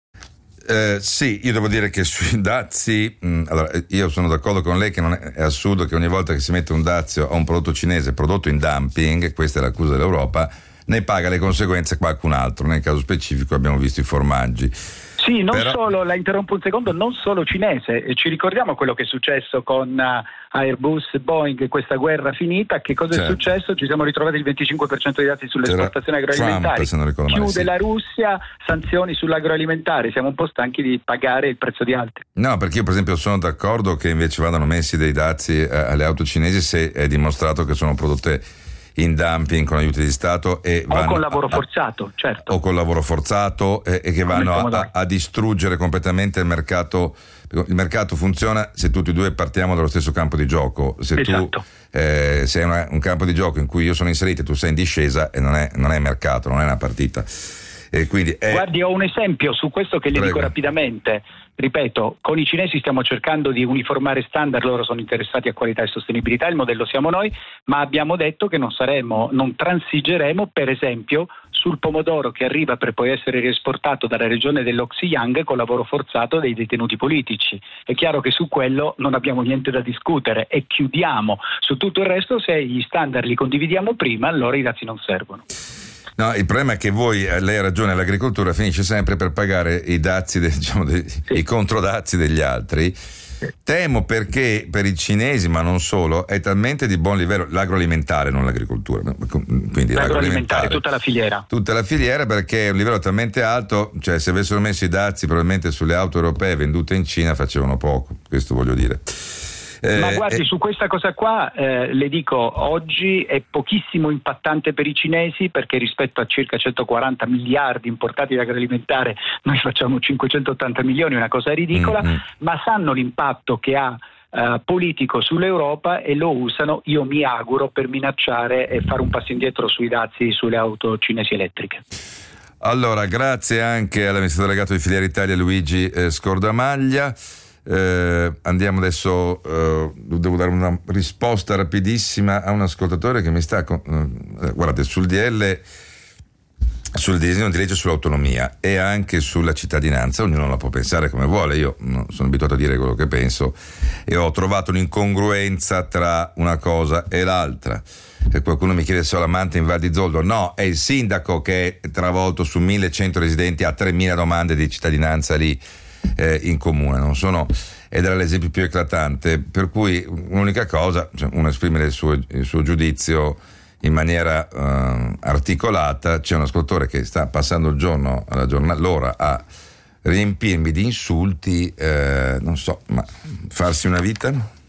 Eh, sì, io devo dire che sui dazi, mh, allora, io sono d'accordo con lei che non è, è assurdo che ogni volta che si mette un dazio a un prodotto cinese prodotto in dumping, questa è l'accusa dell'Europa, ne paga le conseguenze qualcun altro. Nel caso specifico abbiamo visto i formaggi. Sì, non Però... solo, la interrompo un secondo, non solo cinese, ci ricordiamo quello che è successo con uh, Airbus, Boeing, questa guerra finita, che cosa certo. è successo? Ci siamo ritrovati il venticinque per cento dei dazi sulle C'era esportazioni agroalimentari, Trump, chiude male, sì. la Russia, sanzioni sull'agroalimentare, siamo un po' stanchi di pagare il prezzo di altri. No, perché io per esempio sono d'accordo che invece vadano messi dei dazi eh, alle auto cinesi se è dimostrato che sono prodotte in dumping con aiuti di Stato e o vanno con lavoro a, forzato, certo. O con lavoro forzato e, e che vanno a, a distruggere completamente il mercato. Il mercato funziona se tutti e due partiamo dallo stesso campo di gioco. Se esatto. tu eh, sei una, un campo di gioco in cui io sono inserito e tu sei in discesa, e non è, non è mercato, non è una partita. E quindi è... Guardi, ho un esempio su questo che le Prego. dico rapidamente. Ripeto, con i cinesi stiamo cercando di uniformare standard, loro sono interessati a qualità e sostenibilità, il modello siamo noi, ma abbiamo detto che non saremo, non transigeremo per esempio sul pomodoro che arriva per poi essere riesportato dalla regione dello Xinjiang con lavoro forzato dei detenuti politici. È chiaro che su quello non abbiamo niente da discutere e chiudiamo. Su tutto il resto, se gli standard li condividiamo prima, allora i dazi non servono. No, il problema è che voi, lei ha ragione, l'agricoltura finisce sempre per pagare i dazi, de, diciamo, de, sì. i controdazi degli altri. Sì. Temo perché per i cinesi, ma non solo, è talmente di buon livello l'agroalimentare, non l'agricoltura, quindi l'agroalimentare, l'agroalimentare, tutta la filiera. Tutta la filiera, perché è un livello talmente alto, cioè se avessero messo i dazi probabilmente sulle auto europee vendute in Cina facevano poco, questo voglio dire. Ma guardi, eh, su questa cosa qua eh, le dico, oggi è pochissimo impattante per i cinesi perché rispetto a circa centoquaranta miliardi importati da agroalimentare noi facciamo cinquecentottanta milioni, una cosa ridicola, mm-hmm. ma sanno l'impatto che ha Uh, politico sull'Europa e lo usano, io mi auguro, per minacciare e fare un passo indietro sui dazi sulle auto cinesi elettriche. Allora, grazie anche all'amministratore delegato di Filiera Italia Luigi eh, Scordamaglia. Eh, andiamo adesso, eh, devo dare una risposta rapidissima a un ascoltatore che mi sta con, eh, guardate, sul D L, sul disegno di legge sull'autonomia e anche sulla cittadinanza, ognuno la può pensare come vuole, io no, sono abituato a dire quello che penso e ho trovato un'incongruenza tra una cosa e l'altra. E qualcuno mi chiede se ho l'amante in Val di Zoldo, no, è il sindaco che è travolto su millecento residenti, ha tremila domande di cittadinanza lì eh, in comune, non sono, ed era l'esempio più eclatante, per cui un'unica cosa, cioè uno esprimere il suo, il suo giudizio in maniera uh, articolata. C'è un ascoltatore che sta passando il giorno, alla giornata, l'ora a riempirmi di insulti, eh, non so, ma farsi una vita?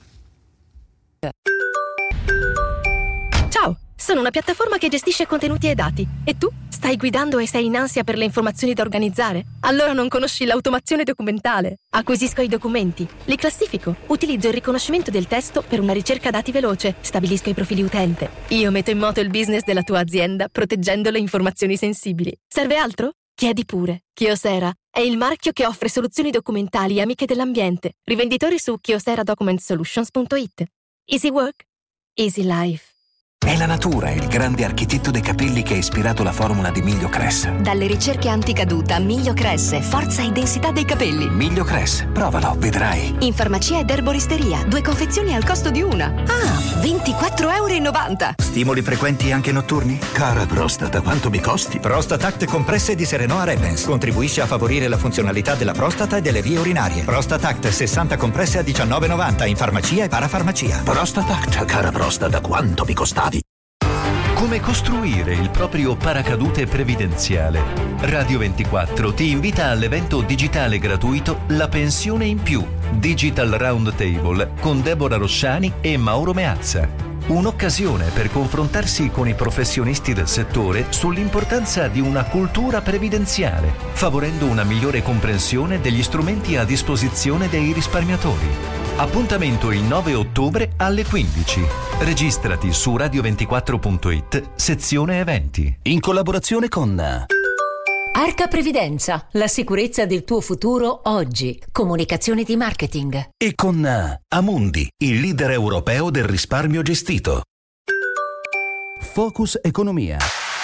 Ciao, sono una piattaforma che gestisce contenuti e dati. E tu? Stai guidando e sei in ansia per le informazioni da organizzare? Allora non conosci l'automazione documentale. Acquisisco i documenti, li classifico, utilizzo il riconoscimento del testo per una ricerca dati veloce, stabilisco i profili utente. Io metto in moto il business della tua azienda proteggendo le informazioni sensibili. Serve altro? Chiedi pure. Kyocera è il marchio che offre soluzioni documentali amiche dell'ambiente. Rivenditori su kyocera document solutions punto it. Easy work, easy life. È la natura il grande architetto dei capelli che ha ispirato la formula di Miglio Cress. Dalle ricerche anticaduta, Miglio Cress, forza e densità dei capelli. Miglio Cress, provalo, vedrai. In farmacia ed erboristeria, due confezioni al costo di una. Ah, ventiquattro e novanta euro. Stimoli frequenti anche notturni? Cara prostata, quanto mi costi? Prostatact compresse di Serenoa Repens. Contribuisce a favorire la funzionalità della prostata e delle vie urinarie. Prostatact sessanta compresse a diciannove e novanta in farmacia e parafarmacia. Prostatact, cara prostata, quanto mi costavi? Come costruire il proprio paracadute previdenziale? Radio ventiquattro ti invita all'evento digitale gratuito La Pensione in Più, Digital Round Table, con Deborah Rossani e Mauro Meazza. Un'occasione per confrontarsi con i professionisti del settore sull'importanza di una cultura previdenziale, favorendo una migliore comprensione degli strumenti a disposizione dei risparmiatori. Appuntamento il nove ottobre alle quindici. Registrati su radio ventiquattro punto it, sezione eventi. In collaborazione con Arca Previdenza, la sicurezza del tuo futuro oggi. Comunicazione di marketing. E con Amundi, il leader europeo del risparmio gestito. Focus Economia.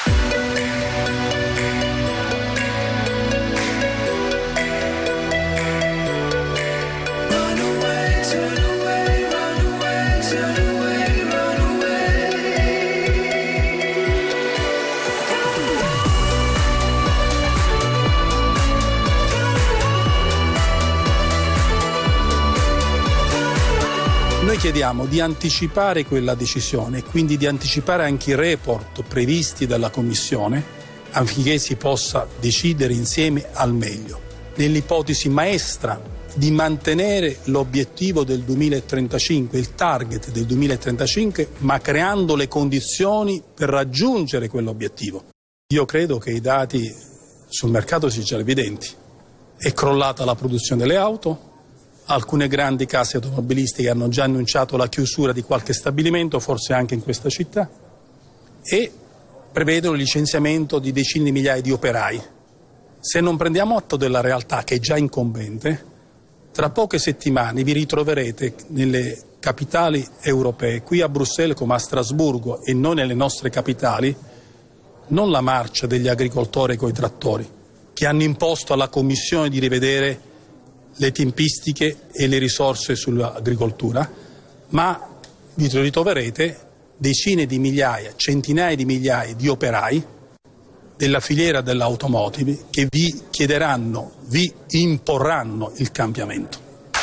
Noi chiediamo di anticipare quella decisione e quindi di anticipare anche i report previsti dalla Commissione affinché si possa decidere insieme al meglio. Nell'ipotesi maestra di mantenere l'obiettivo del duemilatrentacinque, il target del duemilatrentacinque, ma creando le condizioni per raggiungere quell'obiettivo. Io credo che i dati sul mercato siano già evidenti. È crollata la produzione delle auto. Alcune grandi case automobilistiche hanno già annunciato la chiusura di qualche stabilimento, forse anche in questa città, e prevedono il licenziamento di decine di migliaia di operai. Se non prendiamo atto della realtà che è già incombente, tra poche settimane vi ritroverete nelle capitali europee, qui a Bruxelles come a Strasburgo e non nelle nostre capitali, non la marcia degli agricoltori coi trattori, che hanno imposto alla Commissione di rivedere le tempistiche e le risorse sull'agricoltura, ma vi ritroverete decine di migliaia, centinaia di migliaia di operai della filiera dell'automotive che vi chiederanno, vi imporranno il cambiamento.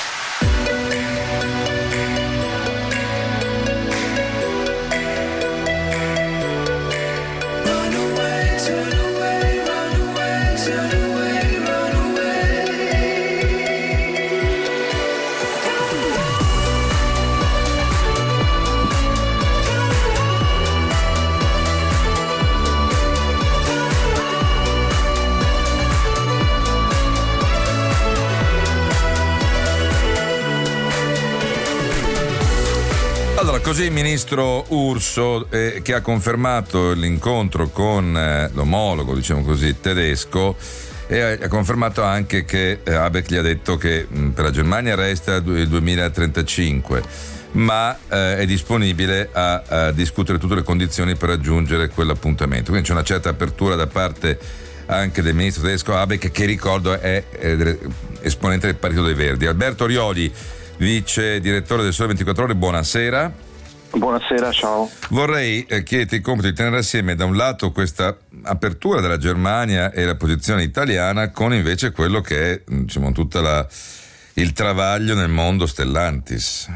Allora, così il ministro Urso, eh, che ha confermato l'incontro con eh, l'omologo, diciamo così, tedesco, e ha, ha confermato anche che eh, Habeck gli ha detto che mh, per la Germania resta il duemilatrentacinque, ma eh, è disponibile a, a discutere tutte le condizioni per raggiungere quell'appuntamento. Quindi c'è una certa apertura da parte anche del ministro tedesco Habeck, che ricordo è, è esponente del Partito dei Verdi. Alberto Rioli, vice direttore del Sole ventiquattro Ore, buonasera. Buonasera, ciao. Vorrei eh, chiederti il compito di tenere assieme da un lato questa apertura della Germania e la posizione italiana con invece quello che è, diciamo, tutta la, il travaglio nel mondo Stellantis.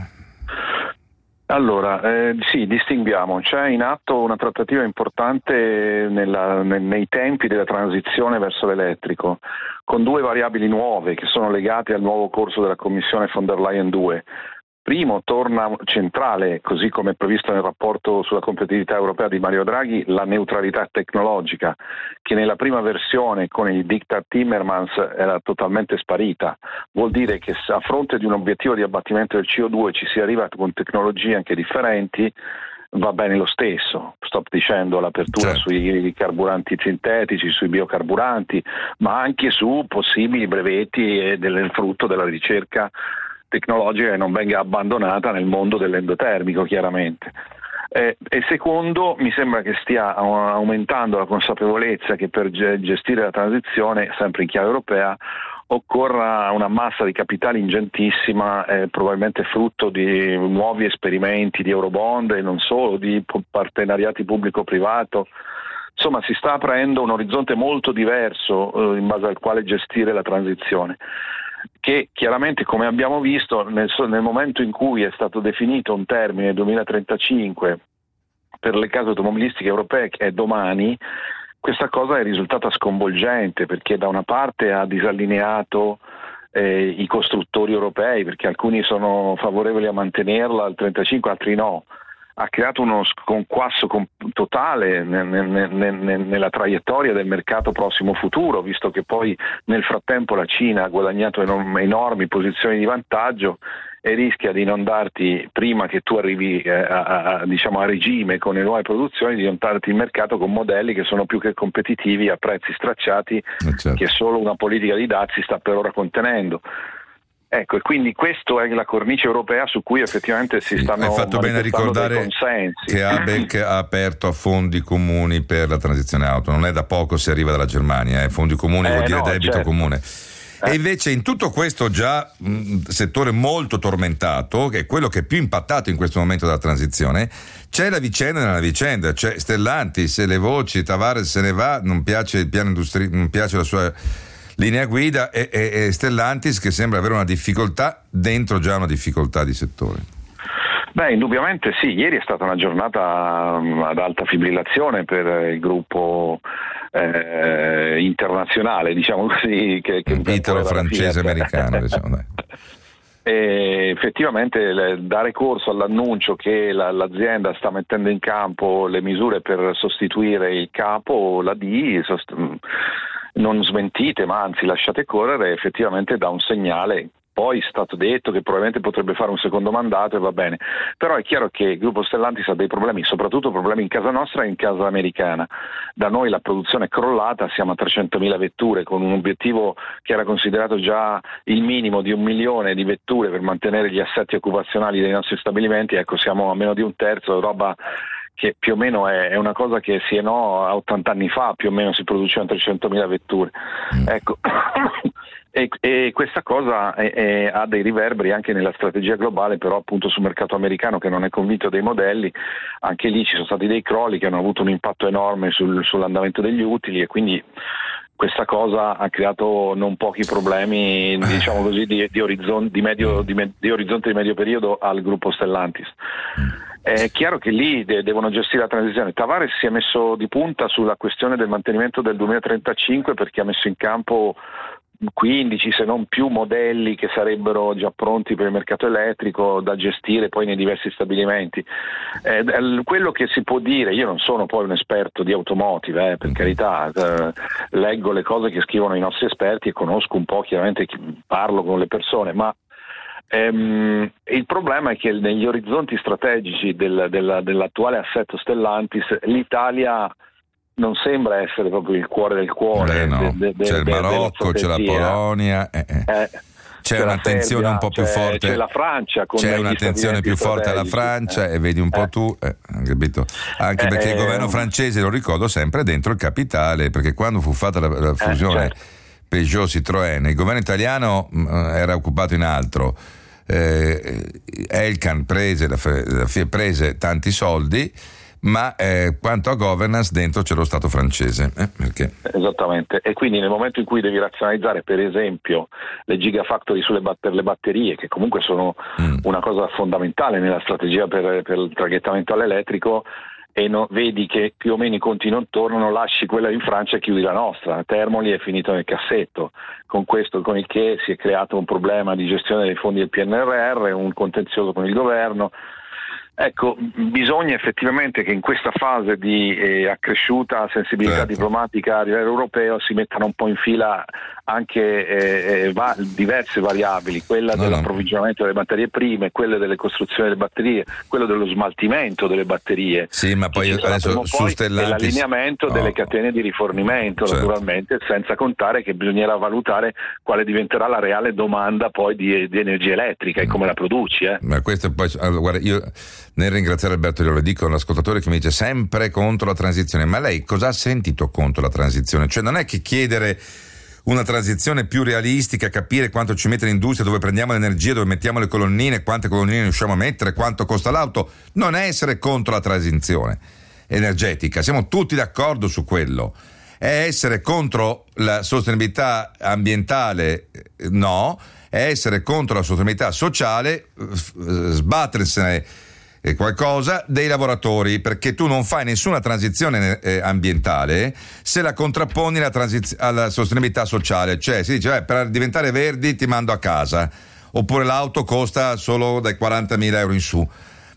Allora, eh, sì, distinguiamo. C'è in atto una trattativa importante nella, nei, nei tempi della transizione verso l'elettrico, con due variabili nuove che sono legate al nuovo corso della Commissione von der Leyen due. Primo, torna centrale, così come previsto nel rapporto sulla competitività europea di Mario Draghi, la neutralità tecnologica, che nella prima versione con il diktat Timmermans era totalmente sparita. Vuol dire che a fronte di un obiettivo di abbattimento del C O due ci si arriva con tecnologie anche differenti, va bene lo stesso. Sto dicendo l'apertura certo. sui carburanti sintetici, sui biocarburanti, ma anche su possibili brevetti e del frutto della ricerca tecnologica che non venga abbandonata nel mondo dell'endotermico, chiaramente. Eh, e secondo, mi sembra che stia aumentando la consapevolezza che per gestire la transizione, sempre in chiave europea, occorra una massa di capitali ingentissima, eh, probabilmente frutto di nuovi esperimenti di Eurobond e non solo, di partenariati pubblico-privato. Insomma, si sta aprendo un orizzonte molto diverso eh, in base al quale gestire la transizione, che chiaramente, come abbiamo visto, nel, nel momento in cui è stato definito un termine duemilatrentacinque per le case automobilistiche europee, che è domani, questa cosa è risultata sconvolgente, perché da una parte ha disallineato eh, i costruttori europei, perché alcuni sono favorevoli a mantenerla al trentacinque, altri no. ha creato uno sconquasso totale nella traiettoria del mercato prossimo futuro, visto che poi nel frattempo la Cina ha guadagnato enormi posizioni di vantaggio e rischia di non darti, prima che tu arrivi eh, a, a, diciamo a regime con le nuove produzioni, di non darti il mercato con modelli che sono più che competitivi a prezzi stracciati, certo. che solo una politica di dazi sta per ora contenendo. Ecco, e quindi questo è la cornice europea su cui effettivamente si sì, stanno hai fatto bene a ricordare che Habeck ha aperto a fondi comuni per la transizione auto, non è da poco se arriva dalla Germania, eh. fondi comuni eh, vuol dire no, debito certo. comune. E invece in tutto questo già mh, settore molto tormentato, che è quello che è più impattato in questo momento della transizione, c'è la vicenda nella vicenda, cioè Stellantis, se le voci, Tavares se ne va, non piace il piano industri- non piace la sua linea guida e, e, e Stellantis che sembra avere una difficoltà dentro già una difficoltà di settore. Beh, indubbiamente sì, ieri è stata una giornata ad alta fibrillazione per il gruppo eh, internazionale, diciamo così, che, che italo-francese americano, diciamo. Dai. E effettivamente dare corso all'annuncio che la, l'azienda sta mettendo in campo le misure per sostituire il capo, la D, sost- non smentite ma anzi lasciate correre, effettivamente dà un segnale. Poi è stato detto che probabilmente potrebbe fare un secondo mandato e va bene, però è chiaro che il gruppo Stellantis ha dei problemi, soprattutto problemi in casa nostra e in casa americana. Da noi la produzione è crollata, siamo a trecentomila vetture con un obiettivo che era considerato già il minimo di un milione di vetture per mantenere gli assetti occupazionali dei nostri stabilimenti, ecco siamo a meno di un terzo, roba che più o meno è, è una cosa che sì e no a ottanta anni fa più o meno si producevano trecentomila vetture. Ecco. E, e questa cosa è, è, ha dei riverberi anche nella strategia globale, però appunto sul mercato americano che non è convinto dei modelli, anche lì ci sono stati dei crolli che hanno avuto un impatto enorme sul, sull'andamento degli utili e quindi questa cosa ha creato non pochi problemi, diciamo così, di, di, orizzon, di, medio, di, me, di orizzonte di medio periodo al gruppo Stellantis. È chiaro che lì de- devono gestire la transizione. Tavares si è messo di punta sulla questione del mantenimento del duemilatrentacinque perché ha messo in campo quindici se non più modelli che sarebbero già pronti per il mercato elettrico da gestire poi nei diversi stabilimenti. Eh, quello che si può dire, io non sono poi un esperto di automotive, eh, per carità, eh, leggo le cose che scrivono i nostri esperti e conosco un po', chiaramente parlo con le persone, ma ehm, il problema è che negli orizzonti strategici del, del, dell'attuale assetto Stellantis l'Italia non sembra essere proprio il cuore del cuore. Eh no. de, de, c'è il de, Marocco, c'è la Polonia, eh, eh. Eh, c'è, c'è un'attenzione un po' più c'è, forte. C'è la Francia, con c'è un'attenzione più forte alla Francia eh. e vedi un po' eh. tu, eh, capito? Anche eh, perché il governo francese, lo ricordo sempre, dentro il capitale, perché quando fu fatta la, la fusione eh, certo. Peugeot-Citroën, il governo italiano mh, era occupato in altro. Eh, Elkann prese, la, la, prese tanti soldi, ma eh, quanto a governance dentro c'è lo Stato francese, eh, perché? Esattamente, e quindi nel momento in cui devi razionalizzare per esempio le gigafactory sulle bat- per le batterie, che comunque sono mm. una cosa fondamentale nella strategia per, per il traghettamento all'elettrico, e no, vedi che più o meno i conti non tornano, lasci quella in Francia e chiudi la nostra. Termoli è finito nel cassetto, con questo con il che si è creato un problema di gestione dei fondi del P N R R, un contenzioso con il governo. Ecco, bisogna effettivamente che in questa fase di eh, accresciuta sensibilità certo. diplomatica a livello europeo si mettano un po' in fila anche eh, eh, va- diverse variabili, quella no, dell'approvvigionamento no. delle materie prime, quelle delle costruzioni delle batterie, quello dello smaltimento delle batterie. Sì, ma poi adesso su Stellantis, e l'allineamento no. delle catene di rifornimento, certo. naturalmente, senza contare che bisognerà valutare quale diventerà la reale domanda poi di, di energia elettrica mm. e come la produci. Eh. Ma questo poi, allora, guarda, io nel ringraziare Alberto glielo dico, l'ascoltatore che mi dice sempre contro la transizione, ma lei cosa ha sentito contro la transizione? Cioè non è che chiedere una transizione più realistica, capire quanto ci mette l'industria, dove prendiamo l'energia, dove mettiamo le colonnine, quante colonnine riusciamo a mettere, quanto costa l'auto, non è essere contro la transizione energetica, siamo tutti d'accordo su quello. È essere contro la sostenibilità ambientale, no, è essere contro la sostenibilità sociale, sbattersene qualcosa dei lavoratori, perché tu non fai nessuna transizione eh, ambientale se la contrapponi alla, transiz- alla sostenibilità sociale. Cioè si dice eh, per diventare verdi ti mando a casa, oppure l'auto costa solo dai quarantamila euro in su.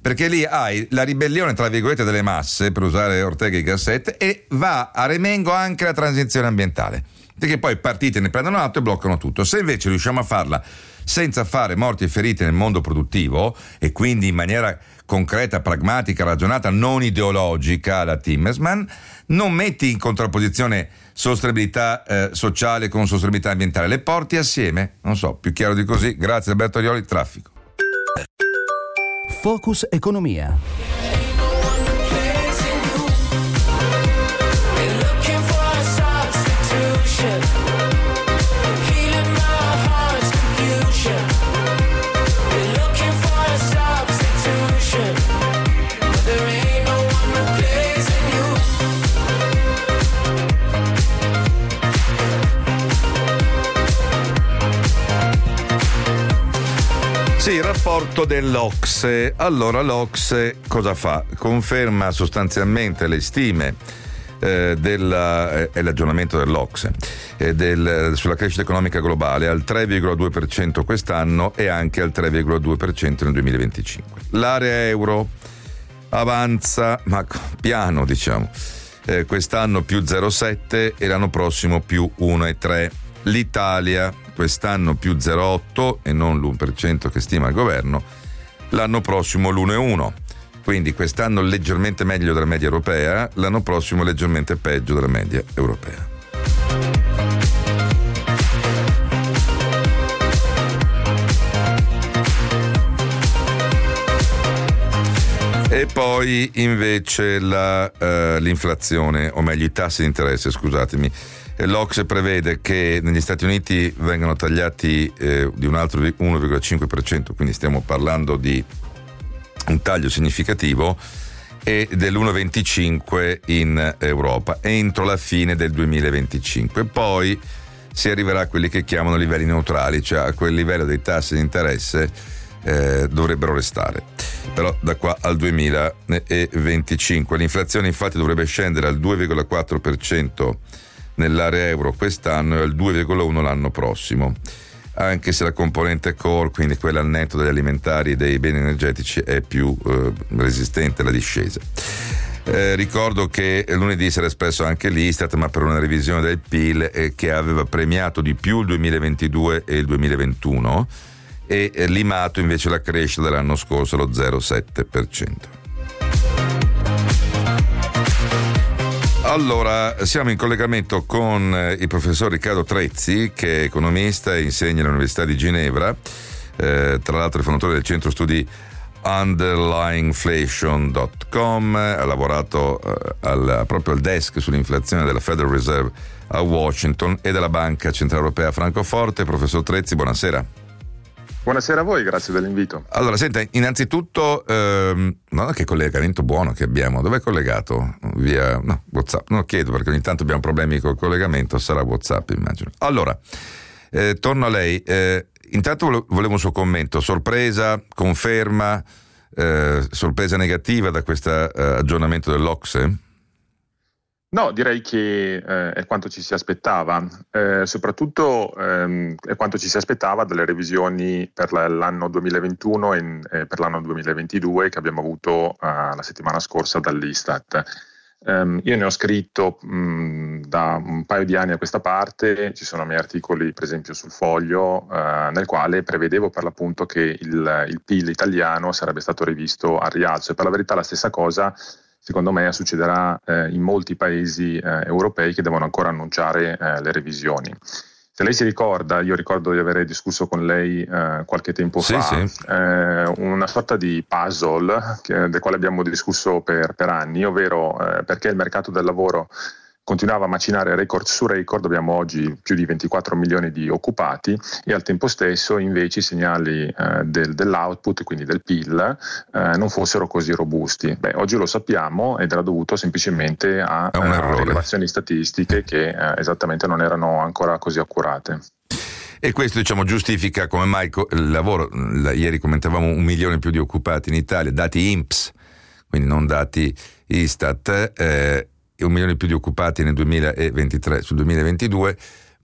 perché lì hai la ribellione tra virgolette delle masse, per usare Ortega y Gasset, e va a remengo anche la transizione ambientale, perché poi partite ne prendono atto e bloccano tutto. Se invece riusciamo a farla senza fare morti e feriti nel mondo produttivo, e quindi in maniera concreta, pragmatica, ragionata, non ideologica alla Timmermans, non metti in contrapposizione sostenibilità eh, sociale con sostenibilità ambientale, le porti assieme, non so, più chiaro di così. Grazie Alberto Aioli, traffico. Focus Economia. Sì, il rapporto dell'Ocse. Allora l'Ocse cosa fa? Conferma sostanzialmente le stime eh, della, eh, e l'aggiornamento dell'Ocse eh, del, sulla crescita economica globale al tre virgola due per cento quest'anno e anche al tre virgola due per cento nel duemilaventicinque. L'area euro avanza, ma piano diciamo, eh, quest'anno più zero virgola sette e l'anno prossimo più uno virgola tre. L'Italia quest'anno più zero virgola otto e non l'uno per cento che stima il governo, l'anno prossimo l'uno virgola uno. Quindi quest'anno leggermente meglio della media europea, l'anno prossimo leggermente peggio della media europea. E poi invece la, uh, l'inflazione, o meglio i tassi di interesse, scusatemi. L'Ocse prevede che negli Stati Uniti vengano tagliati eh, di un altro uno virgola cinque per cento, quindi stiamo parlando di un taglio significativo, e dell'uno virgola venticinque per cento in Europa entro la fine del duemilaventicinque. Poi si arriverà a quelli che chiamano livelli neutrali, cioè a quel livello dei tassi di interesse eh, dovrebbero restare, però da qua al duemilaventicinque. L'inflazione infatti dovrebbe scendere al due virgola quattro per cento nell'area euro quest'anno e al due virgola uno per cento l'anno prossimo, anche se la componente core, quindi quella al netto degli alimentari e dei beni energetici, è più eh, resistente alla discesa. Eh, ricordo che lunedì si era espresso anche l'Istat, ma per una revisione del P I L eh, che aveva premiato di più il duemilaventidue e il duemilaventuno e eh, limato invece la crescita dell'anno scorso allo zero virgola sette per cento. Allora, siamo in collegamento con il professor Riccardo Trezzi, che è economista e insegna all'Università di Ginevra, eh, tra l'altro è fondatore del centro studi underlying inflation dot com, ha lavorato eh, al, proprio al desk sull'inflazione della Federal Reserve a Washington e della Banca Centrale Europea a Francoforte. Professor Trezzi, buonasera. Buonasera a voi, grazie dell'invito. Allora, senta, innanzitutto, ehm, no, che collegamento buono che abbiamo. Dove è collegato? Via, no, WhatsApp. Non lo chiedo perché ogni tanto abbiamo problemi col collegamento, sarà WhatsApp, immagino. Allora, eh, torno a lei. Eh, intanto volevo un suo commento. Sorpresa, conferma, eh, sorpresa negativa da questo eh, aggiornamento dell'Ocse? No, direi che eh, è quanto ci si aspettava, eh, soprattutto ehm, è quanto ci si aspettava dalle revisioni per l'anno duemilaventuno e eh, per l'anno duemilaventidue che abbiamo avuto eh, la settimana scorsa dall'Istat. Um, io ne ho scritto mh, da un paio di anni a questa parte, ci sono miei articoli per esempio sul Foglio, uh, nel quale prevedevo per l'appunto che il, il P I L italiano sarebbe stato rivisto al rialzo, e per la verità la stessa cosa secondo me succederà eh, in molti paesi eh, europei che devono ancora annunciare eh, le revisioni. Se lei si ricorda, io ricordo di aver discusso con lei eh, qualche tempo sì, fa, sì. Eh, una sorta di puzzle che, del quale abbiamo discusso per, per anni, ovvero eh, perché il mercato del lavoro continuava a macinare record su record. Abbiamo oggi più di ventiquattro milioni di occupati e al tempo stesso invece i segnali eh, del, dell'output, quindi del P I L, eh, non fossero così robusti. Beh, oggi lo sappiamo ed era dovuto semplicemente a, a rilevazioni statistiche che eh, esattamente non erano ancora così accurate. E questo, diciamo, giustifica come mai il lavoro. La, ieri commentavamo un milione in più di occupati in Italia, dati I N P S, quindi non dati Istat, eh, un milione in più di occupati nel duemilaventitré sul duemilaventidue,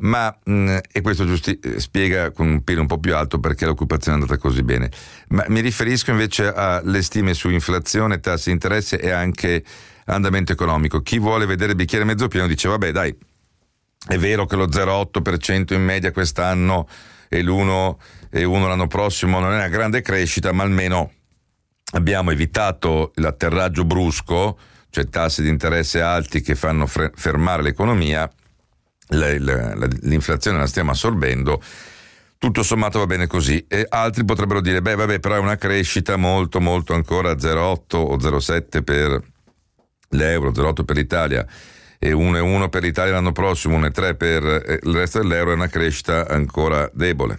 ma mh, e questo giusti- spiega con un piede un po' più alto perché l'occupazione è andata così bene. Ma mi riferisco invece alle stime su inflazione, tassi di interesse e anche andamento economico. Chi vuole vedere il bicchiere mezzo pieno dice vabbè dai, è vero che lo zero virgola otto per cento in media quest'anno e l'uno e uno l'anno prossimo non è una grande crescita, ma almeno abbiamo evitato l'atterraggio brusco, cioè tassi di interesse alti che fanno fre- fermare l'economia. La, la, la, l'inflazione la stiamo assorbendo, tutto sommato va bene così. E altri potrebbero dire beh vabbè, però è una crescita molto molto ancora zero virgola otto o zero virgola sette per l'euro, zero virgola otto per l'Italia e uno virgola uno per l'Italia l'anno prossimo, uno virgola tre per il resto dell'euro, è una crescita ancora debole.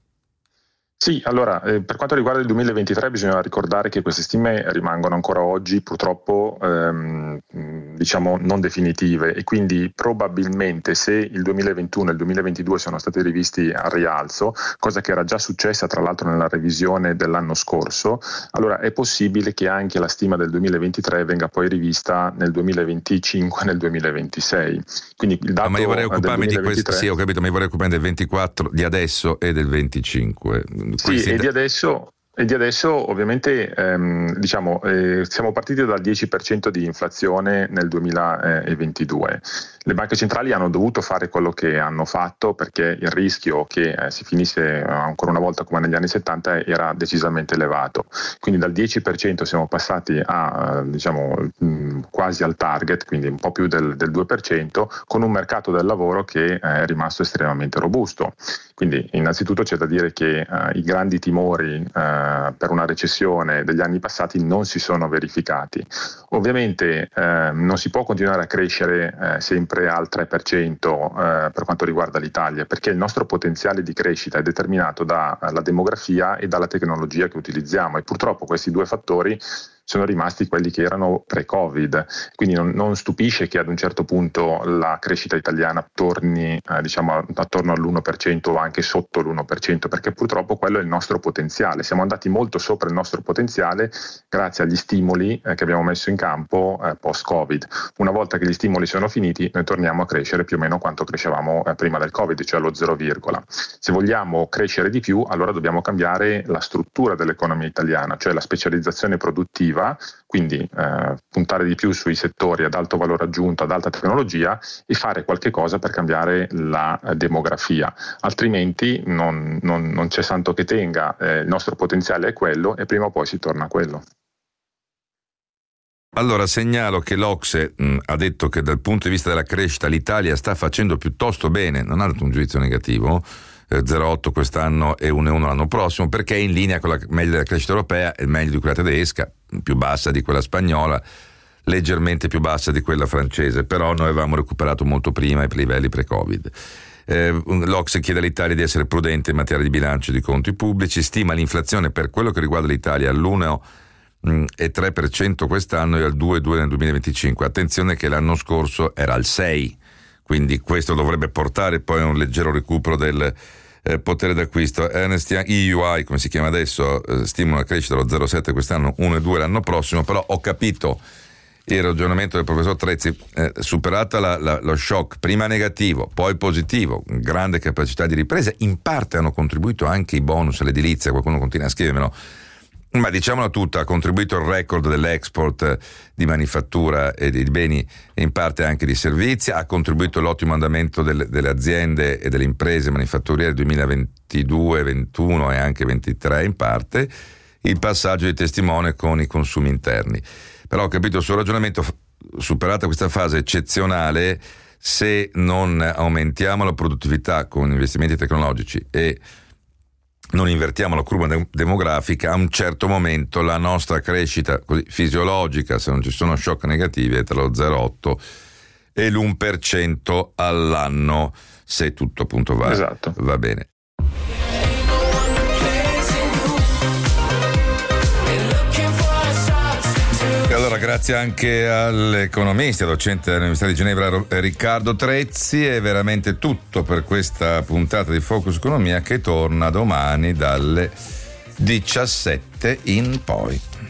Sì, allora eh, per quanto riguarda il duemilaventitré bisogna ricordare che queste stime rimangono ancora oggi purtroppo ehm, diciamo non definitive e quindi probabilmente se il duemilaventuno e il duemilaventidue sono stati rivisti al rialzo, cosa che era già successa tra l'altro nella revisione dell'anno scorso, allora è possibile che anche la stima del duemilaventitré venga poi rivista nel duemilaventicinque e nel duemilaventisei. Quindi il dato no, ma io vorrei occuparmi del di questo, sì, ho capito, ma io vorrei occuparmi del ventiquattro di adesso e del venticinque. Sì, e di adesso, e di adesso ovviamente ehm, diciamo eh, siamo partiti dal dieci per cento di inflazione nel duemilaventidue. Le banche centrali hanno dovuto fare quello che hanno fatto perché il rischio che eh, si finisse ancora una volta come negli anni settanta era decisamente elevato. Quindi dal dieci per cento siamo passati a eh, diciamo mh, quasi al target, quindi un po' più del, del due per cento, con un mercato del lavoro che eh, è rimasto estremamente robusto. Quindi innanzitutto c'è da dire che eh, i grandi timori eh, per una recessione degli anni passati non si sono verificati. Ovviamente eh, non si può continuare a crescere eh, sempre al tre per cento eh, per quanto riguarda l'Italia, perché il nostro potenziale di crescita è determinato dalla demografia e dalla tecnologia che utilizziamo e purtroppo questi due fattori sono rimasti quelli che erano pre-Covid, quindi non, non stupisce che ad un certo punto la crescita italiana torni eh, diciamo attorno all'uno per cento o anche sotto l'uno per cento, perché purtroppo quello è il nostro potenziale. Siamo andati molto sopra il nostro potenziale grazie agli stimoli eh, che abbiamo messo in campo eh, post-Covid. Una volta che gli stimoli sono finiti noi torniamo a crescere più o meno quanto crescevamo eh, prima del Covid, cioè allo zero, se vogliamo crescere di più allora dobbiamo cambiare la struttura dell'economia italiana, cioè la specializzazione produttiva, quindi eh, puntare di più sui settori ad alto valore aggiunto, ad alta tecnologia e fare qualche cosa per cambiare la eh, demografia, altrimenti non, non, non c'è santo che tenga, eh, il nostro potenziale è quello e prima o poi si torna a quello. Allora segnalo che l'Ocse mh, ha detto che dal punto di vista della crescita l'Italia sta facendo piuttosto bene, non ha dato un giudizio negativo, zero virgola otto quest'anno e uno virgola uno l'anno prossimo, perché è in linea con la media della crescita europea e meglio di quella tedesca, più bassa di quella spagnola, leggermente più bassa di quella francese, però noi avevamo recuperato molto prima i livelli pre-Covid. Eh, L'Ocse chiede all'Italia di essere prudente in materia di bilancio e di conti pubblici, stima l'inflazione per quello che riguarda l'Italia all'uno virgola tre per cento quest'anno e al due virgola due nel duemilaventicinque. Attenzione che l'anno scorso era al sei, quindi questo dovrebbe portare poi a un leggero recupero del eh, potere d'acquisto. Ernst Young, E U I come si chiama adesso, eh, stima una crescita dello zero virgola sette quest'anno, uno virgola due l'anno prossimo, però ho capito il ragionamento del professor Trezzi, eh, superata la, la, lo shock prima negativo poi positivo, grande capacità di ripresa, in parte hanno contribuito anche i bonus all'edilizia, qualcuno continua a scrivermelo, ma diciamola tutta, ha contribuito il record dell'export di manifattura e di beni e in parte anche di servizi, ha contribuito l'ottimo andamento delle, delle aziende e delle imprese manifatturiere duemilaventidue, ventuno e anche ventitré in parte, il passaggio di testimone con i consumi interni. Però ho capito il suo ragionamento, superata questa fase eccezionale, se non aumentiamo la produttività con investimenti tecnologici e non invertiamo la curva de- demografica, a un certo momento la nostra crescita così fisiologica, se non ci sono shock negativi, è tra lo zero virgola otto e l'uno per cento all'anno, se tutto appunto va, esatto. va bene. E allora grazie anche all'economista, docente dell'Università di Ginevra Riccardo Trezzi. È veramente tutto per questa puntata di Focus Economia che torna domani dalle diciassette in poi.